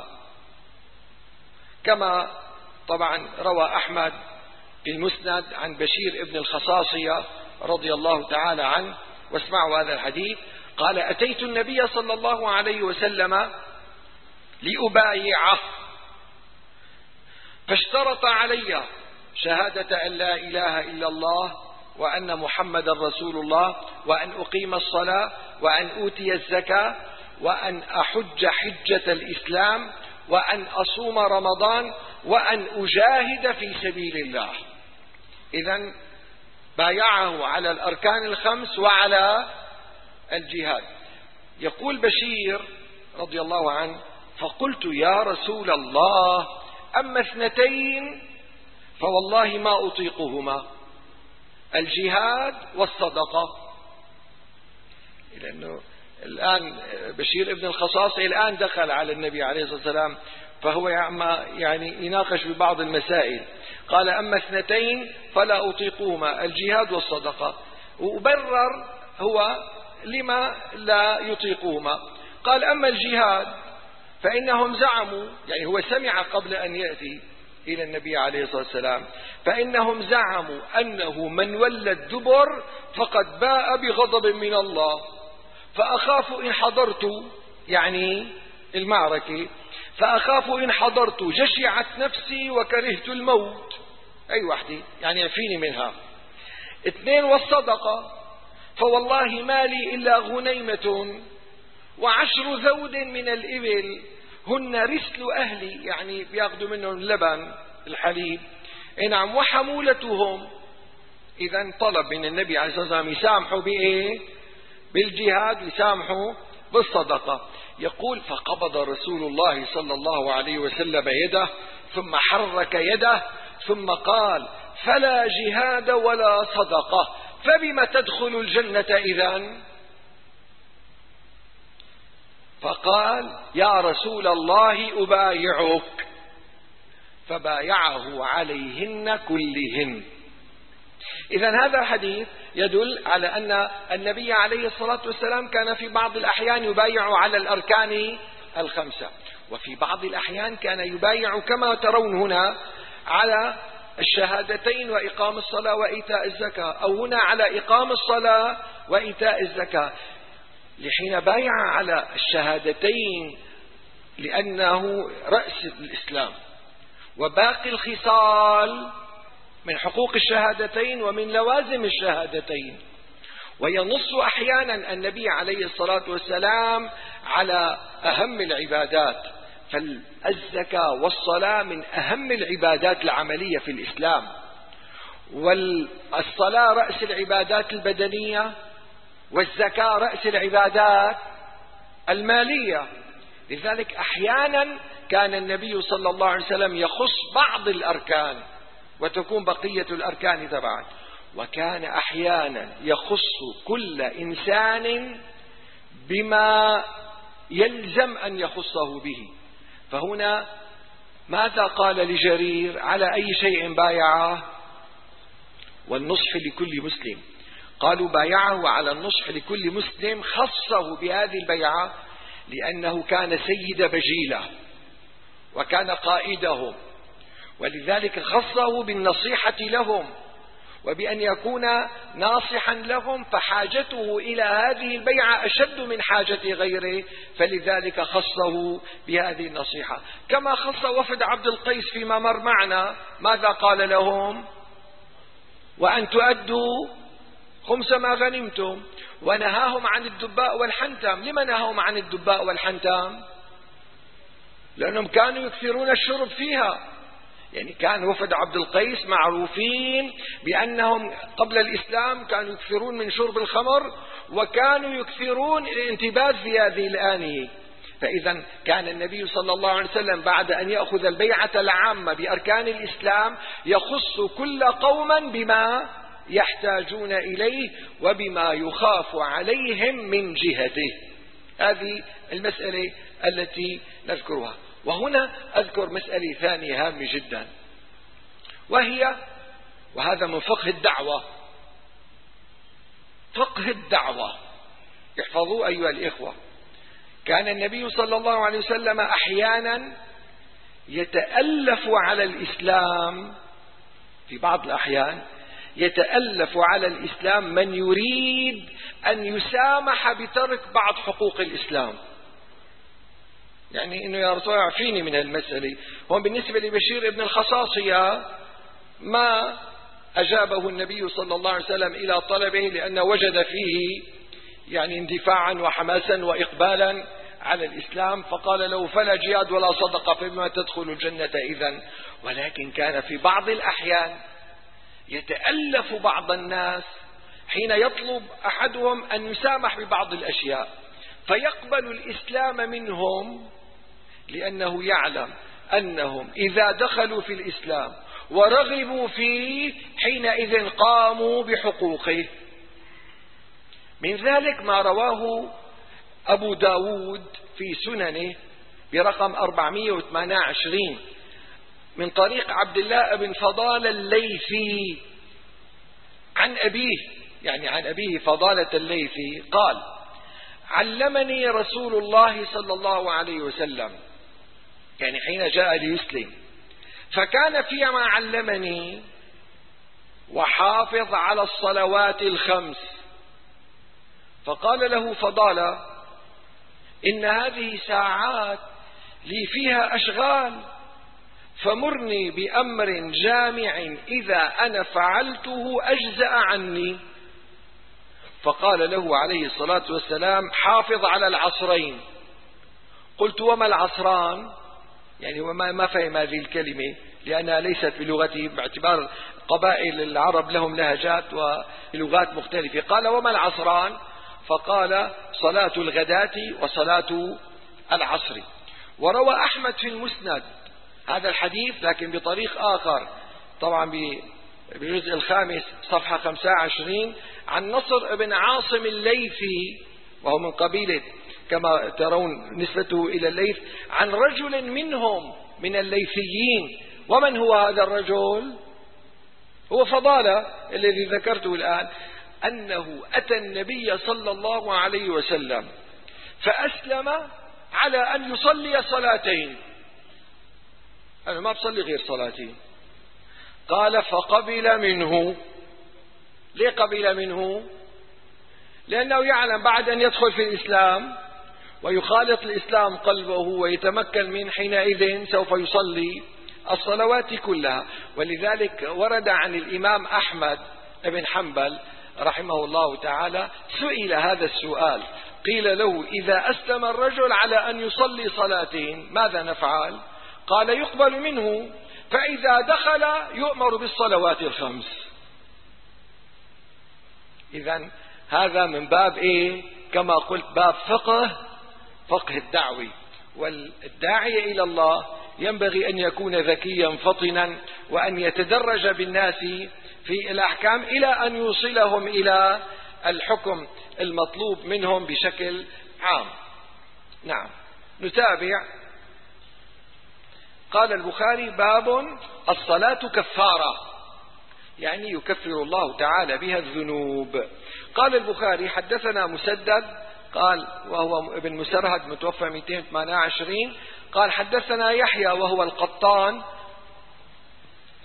كما طبعا روى أحمد في المسند عن بشير ابن الخصاصية رضي الله تعالى عنه، واسمعوا هذا الحديث. قال أتيت النبي صلى الله عليه وسلم لأبايعه فاشترط علي شهادة أن لا إله إلا الله وأن محمد رسول الله وأن أقيم الصلاة وأن أوتي الزكاة وأن أحج حجة الإسلام وأن أصوم رمضان وأن أجاهد في سبيل الله. إذن بايعه على الأركان الخمس وعلى الجهاد. يقول بشير رضي الله عنه فقلت يا رسول الله أما اثنتين فوالله ما أطيقهما، الجهاد والصدقة. لأنه الآن بشير ابن الخصاصي الآن دخل على النبي عليه الصلاة والسلام، فهو يعني يناقش ببعض المسائل. قال أما اثنتين فلا أطيقهما، الجهاد والصدقة، وبرر هو لما لا يطيقهما. قال أما الجهاد فإنهم زعموا، يعني هو سمع قبل أن يأتي إلى النبي عليه الصلاة والسلام، فإنهم زعموا أنه من ولى الدبر فقد باء بغضب من الله، فأخاف إن حضرت، يعني المعركة، فأخاف إن حضرت جشعت نفسي وكرهت الموت، أي وحدي يعني يفيني منها. اثنين والصدقة فوالله ما لي إلا غنيمة وعشر ذود من الإبل هن رسل أهلي، يعني بياخذوا منهم اللبن الحليب، نعم، وحمولتهم. إذن طلب من النبي عليه الصلاة والسلام يسامحوا بإيه؟ بالجهاد، يسامحوا بالصدقة. يقول فقبض رسول الله صلى الله عليه وسلم يده ثم حرك يده ثم قال فلا جهاد ولا صدقة فبم تدخل الجنة إذن؟ فقال يا رسول الله أبايعك، فبايعه عليهن كلهن. إذن هذا الحديث يدل على أن النبي عليه الصلاة والسلام كان في بعض الأحيان يبايع على الأركان الخمسة، وفي بعض الأحيان كان يبايع كما ترون هنا على الشهادتين وإقام الصلاة وإيتاء الزكاة، أو هنا على إقام الصلاة وإيتاء الزكاة. لحين بايع على الشهادتين لأنه رأس الإسلام، وباقي الخصال من حقوق الشهادتين ومن لوازم الشهادتين. وينص أحيانا النبي عليه الصلاة والسلام على أهم العبادات، فالزكاة والصلاة من أهم العبادات العملية في الإسلام، والصلاة رأس العبادات البدنية، والزكاة رأس العبادات المالية. لذلك أحيانا كان النبي صلى الله عليه وسلم يخص بعض الأركان وتكون بقية الأركان تبعا، وكان أحيانا يخص كل إنسان بما يلزم أن يخصه به. فهنا ماذا قال لجرير؟ على أي شيء بايعه؟ والنصح لكل مسلم. قالوا بايعه على النصح لكل مسلم، خصه بهذه البيعة لأنه كان سيد بجيلة وكان قائدهم، ولذلك خصه بالنصيحة لهم وبأن يكون ناصحا لهم، فحاجته إلى هذه البيعة أشد من حاجة غيره، فلذلك خصه بهذه النصيحة. كما خص وفد عبد القيس فيما مر معنا، ماذا قال لهم؟ وأن تؤدوا خمس ما غنمتم، ونهاهم عن الدباء والحنتم. لما نهاهم عن الدباء والحنتم؟ لأنهم كانوا يكثرون الشرب فيها. يعني كان وفد عبد القيس معروفين بأنهم قبل الإسلام كانوا يكثرون من شرب الخمر، وكانوا يكثرون الانتباذ في هذه الآنية. فإذا كان النبي صلى الله عليه وسلم بعد أن يأخذ البيعة العامة بأركان الإسلام يخص كل قوما بما يحتاجون إليه وبما يخاف عليهم من جهته. هذه المسألة التي نذكرها. وهنا أذكر مسألة ثانية هامة جدا، وهي وهذا من فقه الدعوة. فقه الدعوة احفظوا أيها الإخوة. كان النبي صلى الله عليه وسلم أحيانا يتألف على الإسلام، في بعض الأحيان يتألف على الإسلام من يريد أن يسامح بترك بعض حقوق الإسلام. يعني إنه يا رسول الله اعفيني من المسألة. هون بالنسبة لبشير ابن الخصاصية ما أجابه النبي صلى الله عليه وسلم إلى طلبه، لأنه وجد فيه يعني اندفاعا وحماسا وإقبالا على الإسلام، فقال له فلا جهاد ولا صدقة فبما تدخل الجنة إذن. ولكن كان في بعض الأحيان يتألف بعض الناس حين يطلب أحدهم أن يسامح ببعض الأشياء، فيقبل الإسلام منهم لأنه يعلم أنهم إذا دخلوا في الإسلام ورغبوا فيه حينئذ قاموا بحقوقه. من ذلك ما رواه أبو داود في سننه برقم أربعمائة وثمانية وعشرين من طريق عبد الله بن فضالة الليثي عن أبيه، يعني عن أبيه فضالة الليثي قال: علمني رسول الله صلى الله عليه وسلم، يعني حين جاء ليسلم، فكان فيما علمني: وحافظ على الصلوات الخمس. فقال له فضالة: إن هذه ساعات لي فيها أشغال، فمرني بأمر جامع إذا أنا فعلته أجزأ عني. فقال له عليه الصلاة والسلام: حافظ على العصرين. قلت: وما العصران؟ يعني وما ما فهم هذه الكلمة لأنها ليست بلغته، باعتبار قبائل العرب لهم لهجات ولغات مختلفة. قال: وما العصران؟ فقال: صلاة الغداة وصلاة العصر. وروى أحمد في المسند هذا الحديث لكن بطريق آخر، طبعا بالجزء الخامس صفحة خمسة وعشرين، عن نصر بن عاصم الليثي، وهو من قبيلة كما ترون نسبته إلى الليث، عن رجل منهم من الليثيين. ومن هو هذا الرجل؟ هو فضالة الذي ذكرته الآن، أنه أتى النبي صلى الله عليه وسلم فأسلم على أن يصلي صلاتين. أنا ما بصلي غير صلاتين. قال: فقبل منه. ليه قبل منه؟ لأنه يعلم بعد أن يدخل في الإسلام ويخالط الإسلام قلبه ويتمكن من، حينئذ سوف يصلي الصلوات كلها. ولذلك ورد عن الإمام أحمد بن حنبل رحمه الله تعالى سئل هذا السؤال، قيل له: إذا أسلم الرجل على أن يصلي صلاتين ماذا نفعل؟ قال: يقبل منه، فإذا دخل يؤمر بالصلوات الخمس. إذن هذا من باب إيه؟ كما قلت باب فقه فقه الدعوة. والداعية إلى الله ينبغي أن يكون ذكيا فطنا، وأن يتدرج بالناس في الأحكام إلى أن يوصلهم إلى الحكم المطلوب منهم بشكل عام. نعم، نتابع. قال البخاري: باب الصلاة كفارة، يعني يكفر الله تعالى بها الذنوب. قال البخاري: حدثنا مسدد قال وهو ابن مسرهد متوفى مئتين وثمانية وعشرين قال: حدثنا يحيى وهو القطان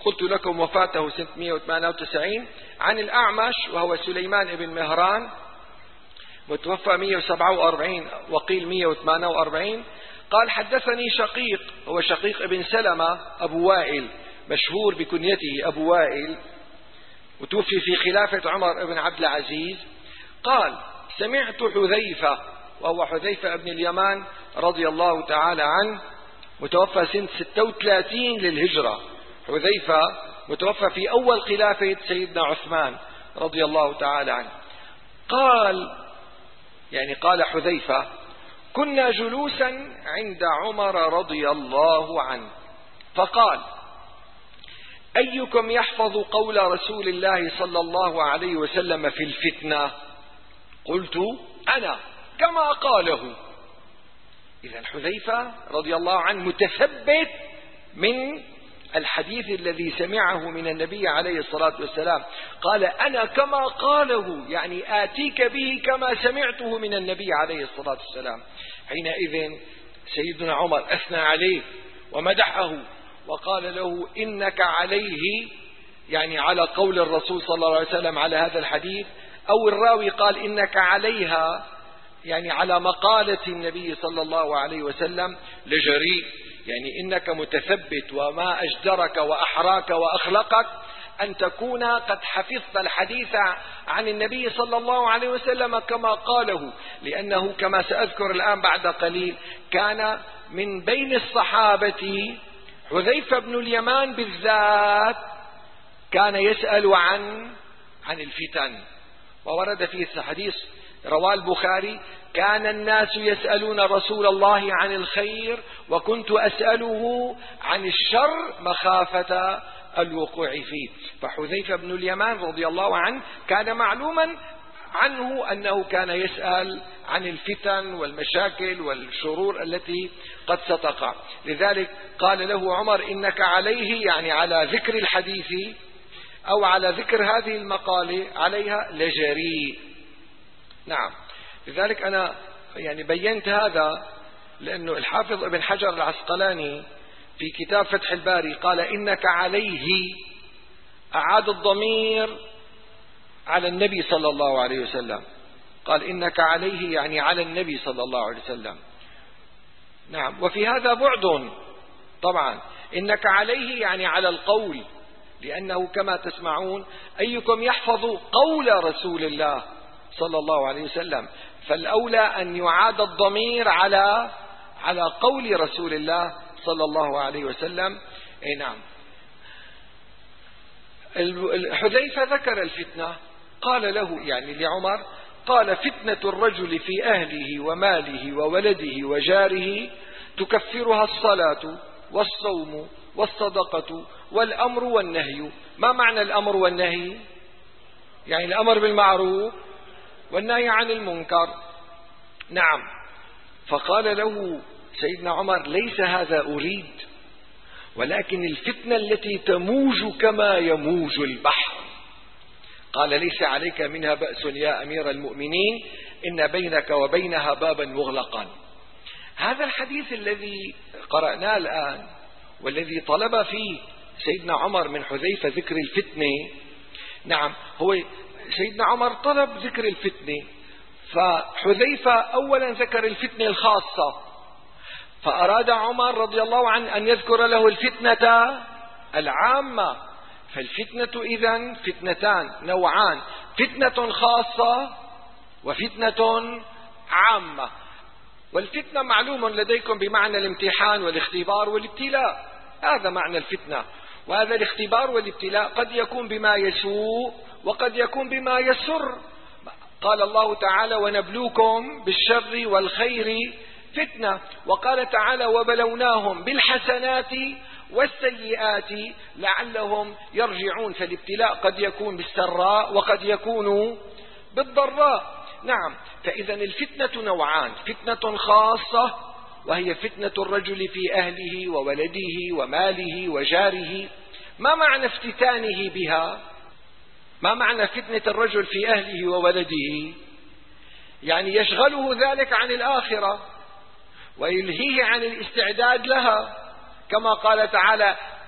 قلت لكم وفاته سنة مئة وثمانية وتسعين. عن الأعمش وهو سليمان بن مهران متوفى مئة وسبعة وأربعين وقيل مئة وثمانية وأربعين قال حدثني شقيق، هو شقيق بن سلمة أبو وائل مشهور بكنيته أبو وائل، وتوفي في خلافة عمر بن عبد العزيز. قال سمعت حذيفة، وهو حذيفة بن اليمان رضي الله تعالى عنه متوفى سنة ستة وثلاثين للهجرة. حذيفة متوفى في أول خلافة سيدنا عثمان رضي الله تعالى عنه. قال يعني قال حذيفة كنا جلوسا عند عمر رضي الله عنه فقال أيكم يحفظ قول رسول الله صلى الله عليه وسلم في الفتنة؟ قلت أنا كما قاله. إذن حذيفة رضي الله عنه متثبت من الحديث الذي سمعه من النبي عليه الصلاة والسلام، قال أنا كما قاله، يعني آتيك به كما سمعته من النبي عليه الصلاة والسلام. حينئذ سيدنا عمر أثنى عليه ومدحه وقال له إنك عليه، يعني على قول الرسول صلى الله عليه وسلم على هذا الحديث، أو الراوي قال إنك عليها، يعني على مقالة النبي صلى الله عليه وسلم لجريء، يعني إنك متثبت، وما أجدرك وأحراك وأخلقك أن تكون قد حفظت الحديث عن النبي صلى الله عليه وسلم كما قاله، لأنه كما سأذكر الآن بعد قليل كان من بين الصحابة حذيفة بن اليمان بالذات كان يسأل عن عن الفتن. وورد في حديث رواه البخاري كان الناس يسألون رسول الله عن الخير وكنت أسأله عن الشر مخافة الوقوع فيه. فحذيفة بن اليمان رضي الله عنه كان معلوما عنه أنه كان يسأل عن الفتن والمشاكل والشرور التي قد ستقع. لذلك قال له عمر إنك عليه، يعني على ذكر الحديث أو على ذكر هذه المقالة عليها لجريء. نعم، لذلك أنا يعني بينت هذا لأنه الحافظ ابن حجر العسقلاني في كتاب فتح الباري قال إنك عليه، أعاد الضمير على النبي صلى الله عليه وسلم، قال إنك عليه يعني على النبي صلى الله عليه وسلم. نعم، وفي هذا بعد طبعا، إنك عليه يعني على القول، لأنه كما تسمعون أيكم يحفظ قول رسول الله صلى الله عليه وسلم، فالأولى أن يعاد الضمير على على قول رسول الله صلى الله عليه وسلم. أي نعم. حذيفة ذكر الفتنة، قال له يعني لعمر، قال فتنة الرجل في أهله وماله وولده وجاره تكفرها الصلاة والصوم والصدقة والأمر والنهي. ما معنى الأمر والنهي؟ يعني الأمر بالمعروف والنهي عن المنكر. نعم. فقال له سيدنا عمر ليس هذا أريد، ولكن الفتنة التي تموج كما يموج البحر. قال ليس عليك منها بأس يا أمير المؤمنين، إن بينك وبينها بابا مغلقا. هذا الحديث الذي قرأناه الآن والذي طلب فيه سيدنا عمر من حذيفة ذكر الفتنة، نعم، هو سيدنا عمر طلب ذكر الفتنة، فحذيفة أولا ذكر الفتنة الخاصة، فأراد عمر رضي الله عنه أن يذكر له الفتنة العامة. فالفتنة إذن فتنتان نوعان، فتنة خاصة وفتنة عامة. والفتنة معلوم لديكم بمعنى الامتحان والاختبار والابتلاء، هذا معنى الفتنة. وهذا الاختبار والابتلاء قد يكون بما يسوء وقد يكون بما يسر. قال الله تعالى ونبلوكم بالشر والخير فتنة، وقال تعالى وبلوناهم بالحسنات والسيئات لعلهم يرجعون. فالابتلاء قد يكون بالسراء وقد يكون بالضراء. نعم، فإذا الفتنة نوعان، فتنة خاصة وهي فتنة الرجل في أهله وولده وماله وجاره. ما معنى افتتانه بها؟ ما معنى فتنة الرجل في أهله وولده؟ يعني يشغله ذلك عن الآخرة ويلهيه عن الاستعداد لها، كما قال تعالى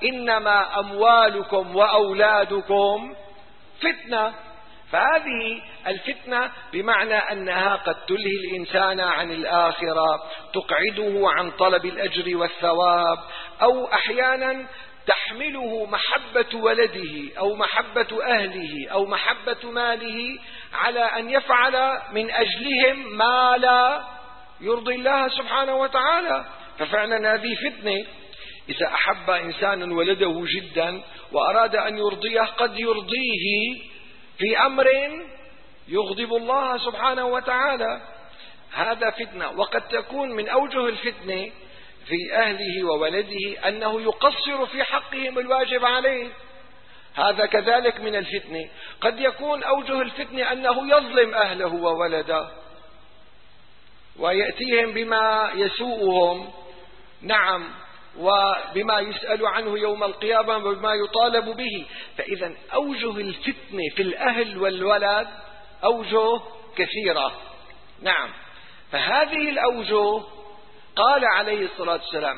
إنما أموالكم وأولادكم فتنة. فهذه الفتنة بمعنى أنها قد تلهي الإنسان عن الآخرة، تقعده عن طلب الأجر والثواب، أو أحيانا تحمله محبة ولده أو محبة أهله أو محبة ماله على أن يفعل من أجلهم ما لا يرضي الله سبحانه وتعالى. ففعلا هذه فتنة. إذا أحب إنسان ولده جدا وأراد أن يرضيه قد يرضيه في أمر يغضب الله سبحانه وتعالى. هذا فتنة. وقد تكون من أوجه الفتنة في أهله وولده أنه يقصر في حقهم الواجب عليه، هذا كذلك من الفتنة. قد يكون أوجه الفتنة أنه يظلم أهله وولده ويأتيهم بما يسوءهم، نعم، وبما يسأل عنه يوم القيامة وبما يطالب به. فإذا أوجه الفتنة في الأهل والولد أوجه كثيرة، نعم. فهذه الأوجه قال عليه الصلاة والسلام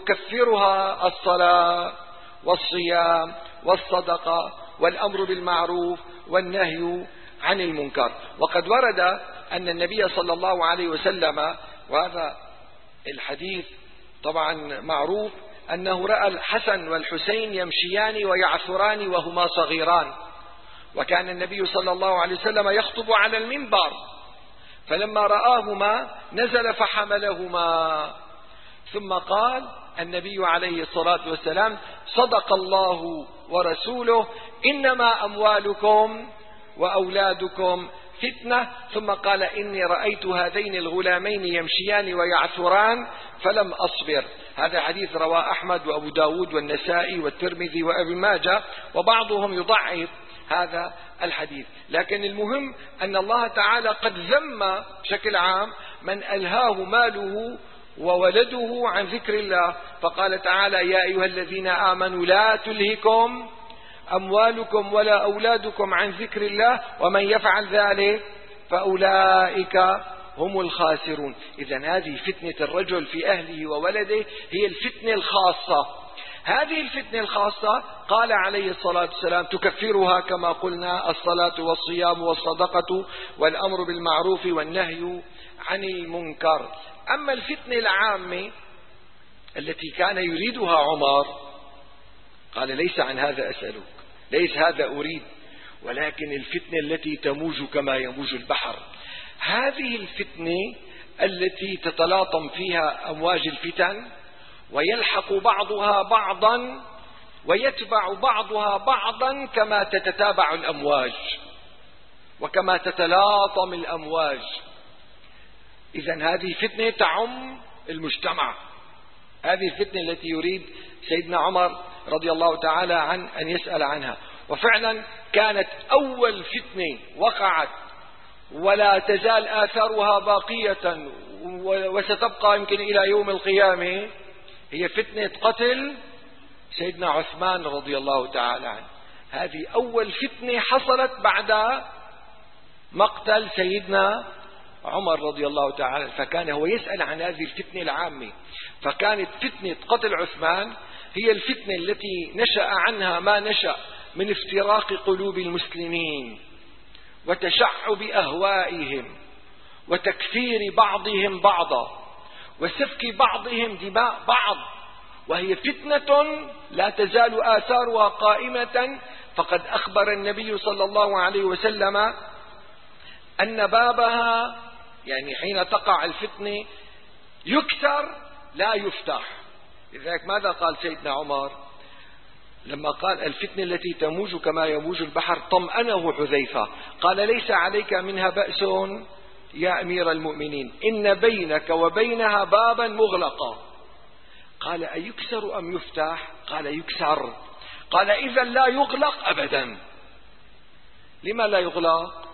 يكفرها الصلاة والصيام والصدقة والأمر بالمعروف والنهي عن المنكر. وقد ورد أن النبي صلى الله عليه وسلم، وهذا الحديث طبعا معروف، أنه رأى الحسن والحسين يمشيان ويعثران وهما صغيران، وكان النبي صلى الله عليه وسلم يخطب على المنبر، فلما رآهما نزل فحملهما، ثم قال النبي عليه الصلاة والسلام صدق الله ورسوله إنما أموالكم وأولادكم فتنة. ثم قال إني رأيت هذين الغلامين يمشيان ويعثران فلم أصبر. هذا حديث رواه أحمد وأبو داود والنسائي والترمذي وابن ماجه، وبعضهم يضعف هذا الحديث. لكن المهم أن الله تعالى قد ذم بشكل عام من ألهاه ماله وولده عن ذكر الله، فقال تعالى يا أيها الذين آمنوا لا تلهكم أموالكم ولا أولادكم عن ذكر الله ومن يفعل ذلك فأولئك هم الخاسرون. إذن هذه فتنة الرجل في أهله وولده هي الفتنة الخاصة. هذه الفتنة الخاصة قال عليه الصلاة والسلام تكفرها كما قلنا الصلاة والصيام والصدقة والأمر بالمعروف والنهي عن المنكر. أما الفتنة العامة التي كان يريدها عمر قال ليس عن هذا أسألك، ليس هذا أريد، ولكن الفتنة التي تموج كما يموج البحر. هذه الفتنة التي تتلاطم فيها أمواج الفتن ويلحق بعضها بعضا ويتبع بعضها بعضا كما تتتابع الأمواج وكما تتلاطم الأمواج. إذن هذه فتنة تعم المجتمع. هذه الفتنة التي يريد سيدنا عمر رضي الله تعالى عن أن يسأل عنها. وفعلا كانت أول فتنة وقعت ولا تزال آثارها باقية وستبقى يمكن إلى يوم القيامة، هي فتنة قتل سيدنا عثمان رضي الله تعالى عنه. هذه أول فتنة حصلت بعد مقتل سيدنا عمر رضي الله تعالى، فكان هو يسأل عن هذه الفتنة العامة. فكانت فتنة قتل عثمان هي الفتنة التي نشأ عنها ما نشأ من افتراق قلوب المسلمين وتشعب أهوائهم وتكفير بعضهم بعضا وسفك بعضهم دماء بعض، وهي فتنة لا تزال آثارها قائمة. فقد أخبر النبي صلى الله عليه وسلم أن بابها، يعني حين تقع الفتنة، يكسر لا يفتح. لذلك ماذا قال سيدنا عمر لما قال الفتنة التي تموج كما يموج البحر؟ طمأنه حذيفة قال ليس عليك منها بأس يا أمير المؤمنين، إن بينك وبينها بابا مغلقا. قال أيكسر أم يفتح؟ قال يكسر. قال إذا لا يغلق أبدا. لما لا يغلق؟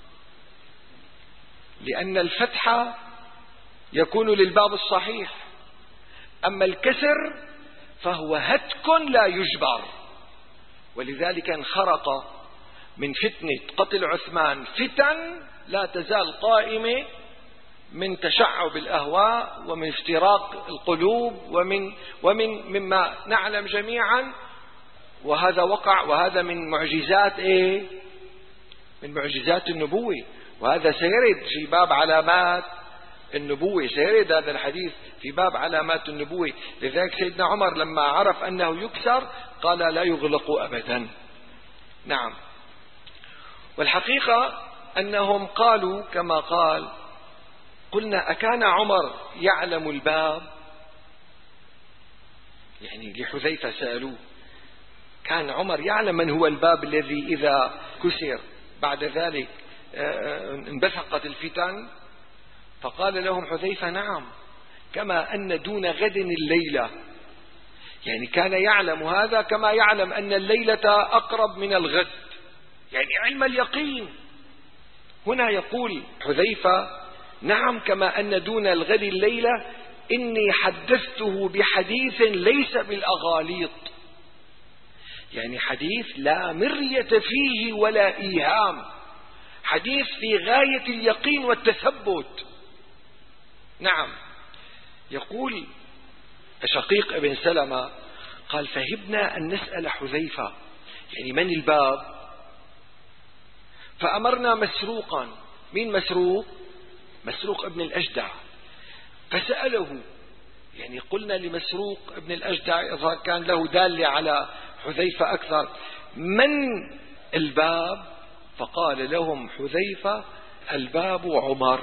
لأن الفتح يكون للباب الصحيح، أما الكسر فهو هتك لا يجبر. ولذلك انخرق من فتنة قتل عثمان فتن لا تزال قائمة من تشعب الأهواء ومن افتراق القلوب ومن ومن مما نعلم جميعا. وهذا وقع، وهذا من معجزات إيه؟ من معجزات النبوة، وهذا سيرد في باب علامات النبوة، سيرد هذا الحديث في باب علامات النبوة. لذلك سيدنا عمر لما عرف أنه يكسر قال لا يغلق أبدا. نعم. والحقيقة أنهم قالوا كما قال: قلنا أكان عمر يعلم الباب؟ يعني لحذيفة سألوه: كان عمر يعلم من هو الباب الذي إذا كسر بعد ذلك انبثقت الفتن؟ فقال لهم حذيفة: نعم، كما أن دون غد الليلة. يعني كان يعلم هذا كما يعلم أن الليلة أقرب من الغد، يعني علم اليقين. هنا يقول حذيفة: نعم، كما أن دون الغد الليلة إني حدثته بحديث ليس بالأغاليط، يعني حديث لا مرية فيه ولا إيهام، حديث في غاية اليقين والتثبت. نعم. يقول شقيق ابن سلمة قال: فهبنا أن نسأل حذيفة يعني من الباب، فأمرنا مسروقا. مين مسروق؟ مسروق ابن الأجدع. فسأله، يعني قلنا لمسروق ابن الأجدع إذا كان له دالة على حذيفة أكثر: من الباب؟ فقال لهم حذيفة: الباب عمر،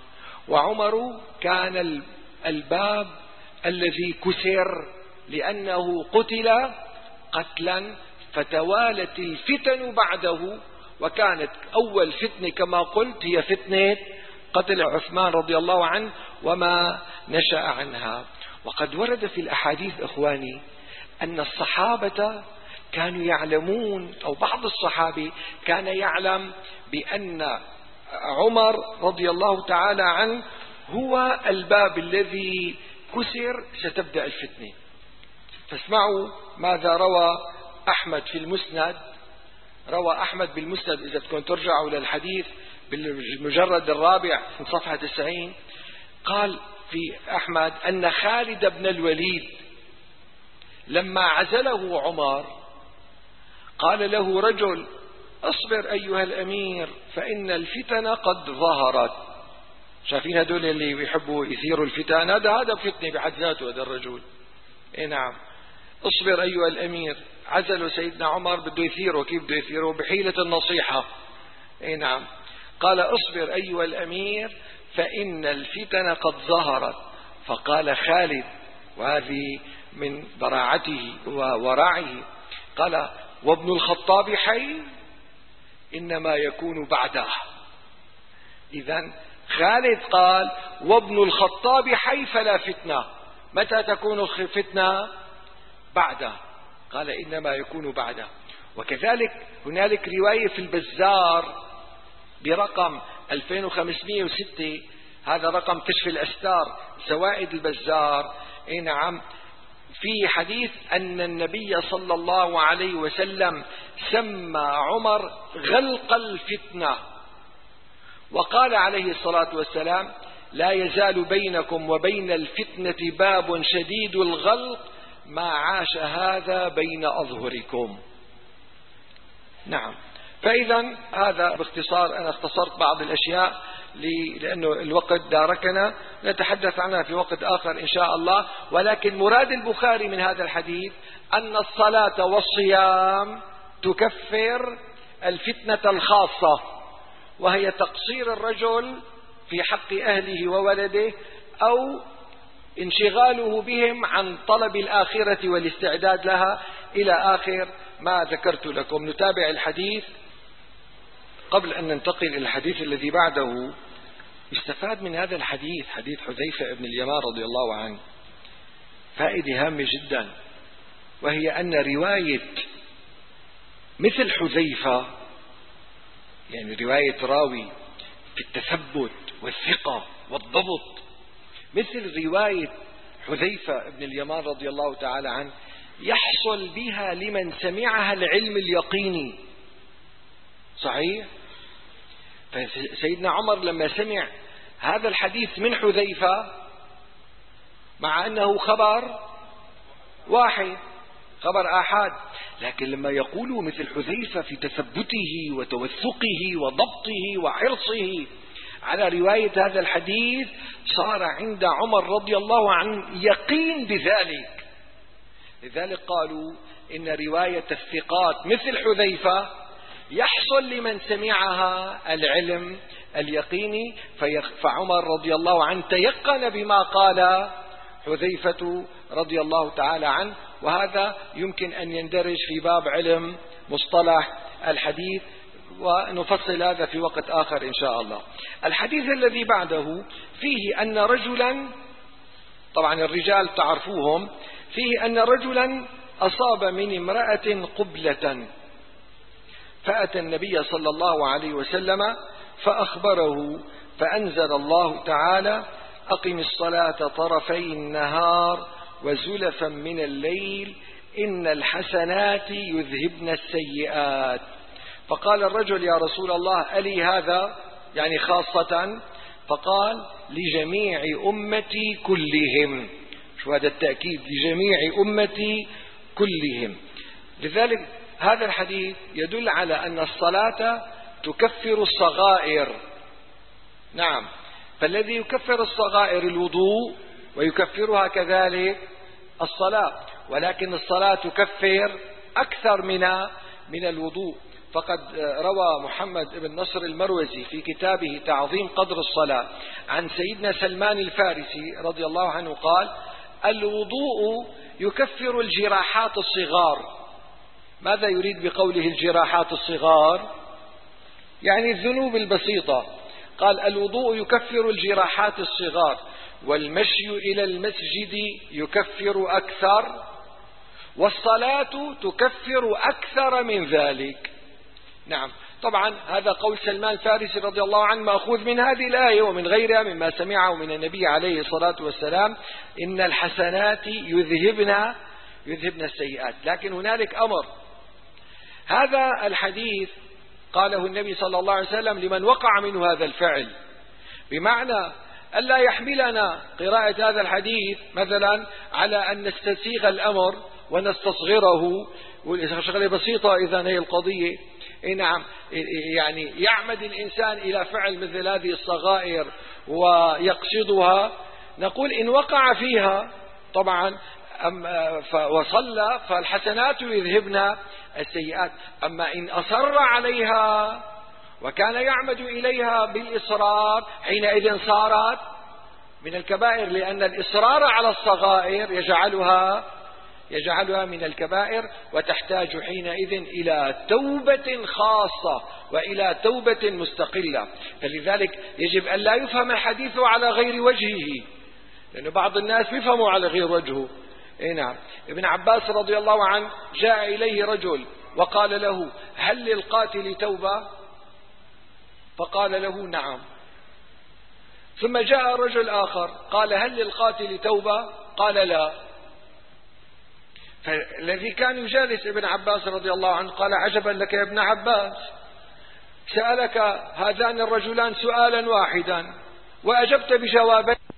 وعمر كان الباب الذي كسر لأنه قتل قتلا فتوالت الفتن بعده، وكانت أول فتنة كما قلت هي فتنة قتل عثمان رضي الله عنه وما نشأ عنها. وقد ورد في الأحاديث إخواني أن الصحابة كانوا يعلمون، أو بعض الصحابة كان يعلم بأن عمر رضي الله تعالى عنه هو الباب الذي كسر ستبدأ الفتنة. فاسمعوا ماذا روى أحمد في المسند. روى أحمد بالمسند، إذا تكون ترجعوا للحديث بالمجرد الرابع من صفحة تسعين، قال في أحمد أن خالد بن الوليد لما عزله عمر قال له رجل: اصبر أيها الأمير فإن الفتن قد ظهرت. شايفين هدول اللي بيحبوا يثيروا الفتن؟ هذا هذا فتنة بحد ذاته هذا الرجل. إيه نعم. اصبر أيها الأمير، عزلوا سيدنا عمر بده يثيره. كيف بده يثيره؟ بحيلة النصيحة. إيه نعم. قال: اصبر أيها الأمير فإن الفتن قد ظهرت. فقال خالد، وهذه من براعته وورعه، قال: وابن الخطاب حي؟ إنما يكون بعده. إذن خالد قال: وابن الخطاب حي فلا فتنة. متى تكون الفتنة؟ بعده. قال: إنما يكون بعده. وكذلك هنالك رواية في البزار برقم ألفين وخمسمئة وستة، هذا رقم كشف الأستار زوائد البزار. إيه نعم. في حديث أن النبي صلى الله عليه وسلم سمى عمر غلق الفتنة، وقال عليه الصلاة والسلام: لا يزال بينكم وبين الفتنة باب شديد الغلق ما عاش هذا بين أظهركم. نعم. فإذا هذا باختصار، أنا اختصرت بعض الأشياء لأنه الوقت داركنا، نتحدث عنها في وقت آخر إن شاء الله. ولكن مراد البخاري من هذا الحديث أن الصلاة والصيام تكفر الفتنة الخاصة، وهي تقصير الرجل في حق أهله وولده أو انشغاله بهم عن طلب الآخرة والاستعداد لها، إلى آخر ما ذكرت لكم. نتابع الحديث قبل أن ننتقل إلى الحديث الذي بعده. يستفاد من هذا الحديث، حديث حذيفة بن اليمان رضي الله عنه، فائدة هامة جدا، وهي أن رواية مثل حذيفة، يعني رواية راوي في التثبت والثقة والضبط مثل رواية حذيفة بن اليمان رضي الله تعالى عنه، يحصل بها لمن سمعها العلم اليقيني. صحيح؟ فسيدنا عمر لما سمع هذا الحديث من حذيفة مع أنه خبر واحد، خبر آحاد، لكن لما يقول مثل حذيفة في تثبته وتوثقه وضبطه وحرصه على رواية هذا الحديث صار عند عمر رضي الله عنه يقين بذلك. لذلك قالوا إن رواية الثقات مثل حذيفة يحصل لمن سمعها العلم اليقيني، فعمر رضي الله عنه تيقن بما قال حذيفة رضي الله تعالى عنه. وهذا يمكن أن يندرج في باب علم مصطلح الحديث، ونفصل هذا في وقت آخر إن شاء الله. الحديث الذي بعده فيه أن رجلا، طبعا الرجال تعرفوهم، فيه أن رجلا أصاب من امرأة قبلة، فأتى النبي صلى الله عليه وسلم فأخبره، فأنزل الله تعالى: أقم الصلاة طرفي النهار وزلفا من الليل إن الحسنات يذهبن السيئات. فقال الرجل: يا رسول الله ألي هذا يعني خاصة؟ فقال: لجميع أمتي كلهم. شو هذا التأكيد؟ لجميع أمتي كلهم. لذلك هذا الحديث يدل على أن الصلاة تكفر الصغائر. نعم، فالذي يكفر الصغائر الوضوء، ويكفرها كذلك الصلاة، ولكن الصلاة تكفر أكثر من من الوضوء. فقد روى محمد بن نصر المروزي في كتابه تعظيم قدر الصلاة عن سيدنا سلمان الفارسي رضي الله عنه قال: الوضوء يكفر الجراحات الصغار. ماذا يريد بقوله الجراحات الصغار؟ يعني الذنوب البسيطة. قال: الوضوء يكفر الجراحات الصغار، والمشي إلى المسجد يكفر أكثر، والصلاة تكفر أكثر من ذلك. نعم، طبعا هذا قول سلمان الفارسي رضي الله عنه مأخوذ من هذه الآية ومن غيرها مما سمعه من النبي عليه الصلاة والسلام: إن الحسنات يذهبن يذهبن السيئات. لكن هنالك أمر، هذا الحديث قاله النبي صلى الله عليه وسلم لمن وقع منه هذا الفعل، بمعنى ألا يحملنا قراءة هذا الحديث مثلا على أن نستسيغ الأمر ونستصغره، والشغلة بسيطة إذا هي القضية. إيه نعم، يعني يعمد الإنسان إلى فعل مثل هذه الصغائر ويقصدها، نقول إن وقع فيها طبعا وصلى فالحسنات يذهبن السيئات. أما إن أصر عليها وكان يعمد إليها بالإصرار، حينئذ صارت من الكبائر، لأن الإصرار على الصغائر يجعلها يجعلها من الكبائر، وتحتاج حينئذ إلى توبة خاصة وإلى توبة مستقلة. فلذلك يجب أن لا يفهم الحديث على غير وجهه، لأن بعض الناس يفهموا على غير وجهه. إيه نعم، ابن عباس رضي الله عنه جاء إليه رجل وقال له: هل للقاتل توبة؟ فقال له: نعم. ثم جاء رجل آخر قال: هل للقاتل توبة؟ قال: لا. فالذي كان يجالس ابن عباس رضي الله عنه قال: عجبا لك يا ابن عباس، سألك هذان الرجلان سؤالا واحدا وأجبت بجوابين